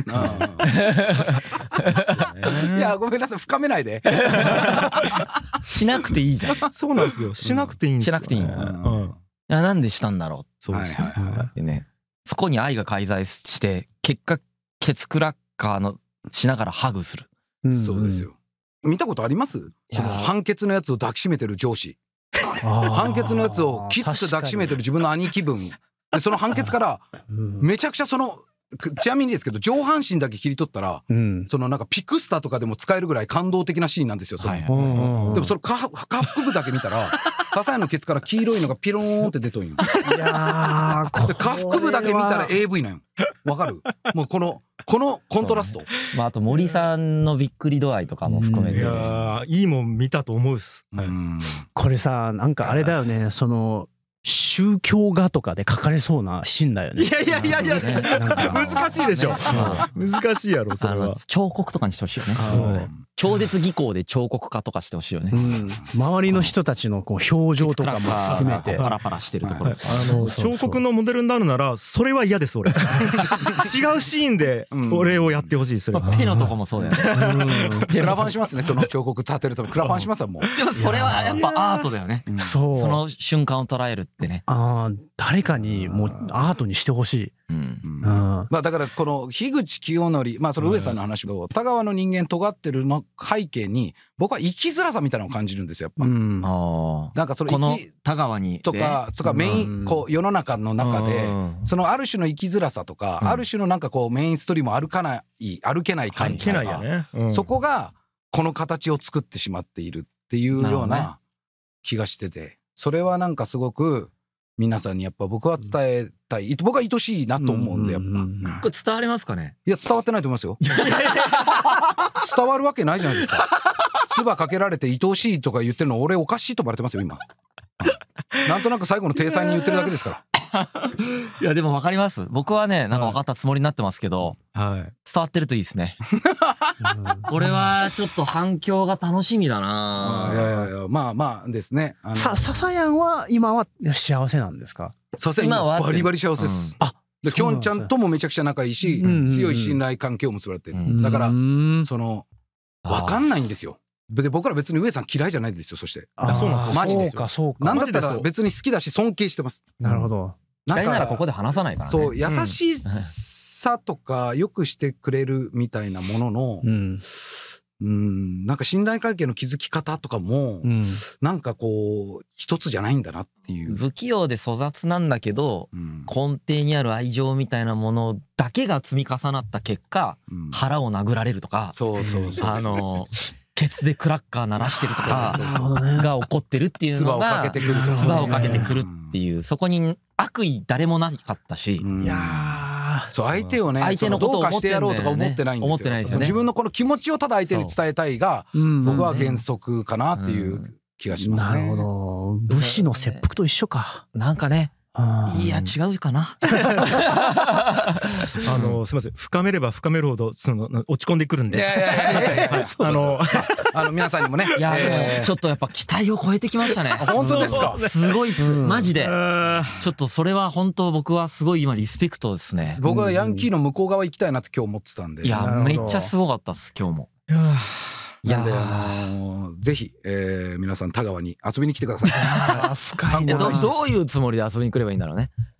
いやごめんなさい、深めないで。 しなくていいじゃん。 そうなんですよ。しなくていいんですよ。 しなくていい。いやなんでしたんだろう。 そうですね。そこに愛が介在して結果ケツクラッカーのしながらハグする。 そうですよ。見たことあります？その判決のやつを抱きしめてる上司、判決のやつをきつく抱きしめてる自分の兄貴分で、その判決からめちゃくちゃそのちなみにですけど上半身だけ切り取ったら、そのなんかピクスタとかでも使えるぐらい感動的なシーンなんですよ。でもそれ下腹部だけ見たら笹谷のケツから黄色いのがピローンって出とんよ。いやー、下腹部だけ見たら エーブイ なんよ。わかる？もうこのこのコントラスト。 まああと森さんのびっくり度合いとかも含めて。 いやいいもん見たと思うです。 これさ、なんかあれだよね、その宗教画とかで書かれそうなシーンだよね。 いやいやいやいや、難しいでしょ。難しいやろそれは。 彫刻とかにしてほしいよね。超絶技巧で彫刻家とかしてほしいよね。 周りの人たちのこう表情とかも含めてパラパラしてるところ。 あの彫刻のモデルになるならそれは嫌です俺。違うシーンで俺をやってほしい。それ手のとこもそうだよね。 クラファンしますね、その彫刻立てるとクラファンしますわもう。 でもそれはやっぱアートだよね。その瞬間を捉えるってね。 ああ、誰かにもうアートにしてほしい。 まあだからこの樋口清則、まあその上さんの話と田川の人間尖ってるの背景に僕は生きづらさみたいなのを感じるんですよやっぱ。なんかそのこの田川にとかとかメインこう世の中の中でそのある種の生きづらさとかある種のなんかこうメインストリーム歩かない歩けない感じとか、そこがこの形を作ってしまっているっていうような気がしてて、それはなんかすごく皆さんにやっぱ僕は伝えたい、僕は愛しいなと思うんでやっぱ。 これ伝わりますかね？ いや伝わってないと思いますよ。伝わるわけないじゃないですか。唾かけられて愛おしいとか言ってるの俺おかしいとバレてますよ今。なんとなく最後の体裁に言ってるだけですから。 いやでも分かります。僕はねなんか分かったつもりになってますけど、はい、伝わってるといいですね。これはちょっと反響が楽しみだな。 いやいやいや、まあまあですね。 さ笹谷は今は幸せなんですか？ 笹谷今はバリバリ幸せです。あ、できょんちゃんともめちゃくちゃ仲いいし、強い信頼関係を結ばれてる。だからその分かんないんですよ。で僕ら別に上さん嫌いじゃないですよ。そしてあそうなんですよ。 マジですよ。 そうかそうか。 なんだったら別に好きだし尊敬してます。 なるほど。 嫌いならここで話さないからね。 そう優しさとかよくしてくれるみたいなものの、うんうんなんか信頼関係の築き方とかも、うん、なんかこう一つじゃないんだなっていう。 不器用で粗雑なんだけど、うん、根底にある愛情みたいなものだけが積み重なった結果、うん、腹を殴られるとか、 そうそうそうあのケツでクラッカー鳴らしてるとかが起こってるっていうのが唾をかけてくるっていう、そこに悪意誰もなかったし、 うん、いやそう相手をね相手のことをどうかしてやろうとか思ってないんですよ。 思ってないですよね。 自分のこの気持ちをただ相手に伝えたいが僕は原則かなっていう気がしますね。 なるほど。武士の切腹と一緒か。 なんかね。いや違うかな。 あのすみません、深めれば深めるほどその落ち込んでくるんで。いやいやいやあのあの皆さんにもね。 いやでもちょっとやっぱ期待を超えてきましたね。 本当ですか。 すごいっすマジで。ちょっとそれは本当僕はすごい今リスペクトですね。 僕はヤンキーの向こう側行きたいなって今日思ってたんで。 いやめっちゃすごかったっす今日も。 いやあのー、ぜひ、えー、皆さん田川に遊びに来てください。 深いな。 どういうつもりで遊びに来ればいいんだろうね。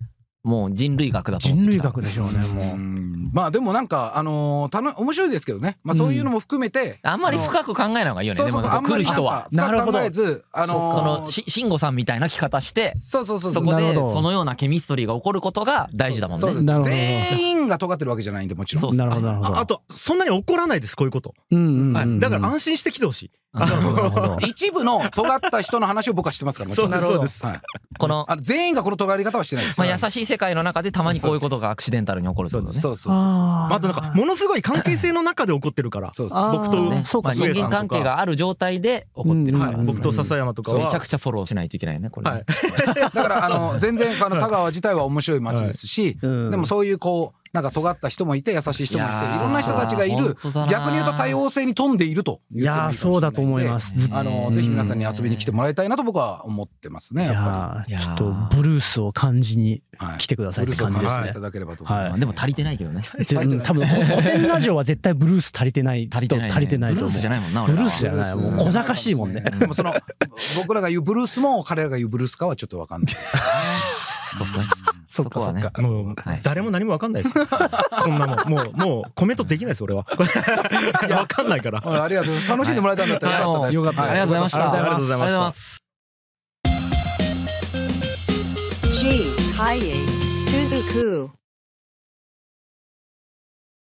もう人類学だと思人ってきた。 類学でしょうね、もう。 まあでもなんかあのー、たの面白いですけどね。まあそういうのも含めて、 あんまり深く考えない方がいいよね。でも来る人はなるほど。考えず、あのー、 そのし慎吾さんみたいな着方して、 そうそうそう、 そこでそのようなケミストリーが起こることが大事だもんね。 そうそう全員が尖ってるわけじゃないんで、もちろん。 なるほどなるほど。 あとそんなに怒らないです、こういうこと。だから安心して来てほしい。 一部の尖った人の話を僕はしてますから。 そうですそうです。 この全員がこの尖り方はしてないです。 まあ優しい世界の中でたまにこういうことがアクシデンタルに起こるってことね。 そうそうそう。 あとなんかものすごい関係性の中で起こってるから。僕と人間関係がある状態で起こってるから。 僕と笹山とかはめちゃくちゃフォローしないといけないね、これ。 だからあの全然あの田川自体は面白い街ですし、でもそういうこうなんか尖った人もいて優しい人もいて、いろんな人たちがいる、逆に言うと多様性に富んでいるといやそうだと思います。 あのぜひ皆さんに遊びに来てもらいたいなと僕は思ってますね。 やっぱりちょっとブルースを感じに来てくださいって感じですね。 いただければと思います。 でも足りてないけどね。 多分古典ラジオは絶対ブルース足りてない足りてない足りてないと思う。 ブルースじゃないもんな。 ブルースじゃない、もう小賢しいもんね。 でもその僕らが言うブルースも彼らが言うブルースかはちょっと分かんない。 そうそう。 そっかそっか。 もう誰も何も分かんないです。こんなもんもうもうコメントできないです俺は。分かんないから。 ありがとうございます。楽しんでもらえたんだったらよかったです。 よかった。 ありがとうございました。 ありがとうございました。 G. Kaie Suzuku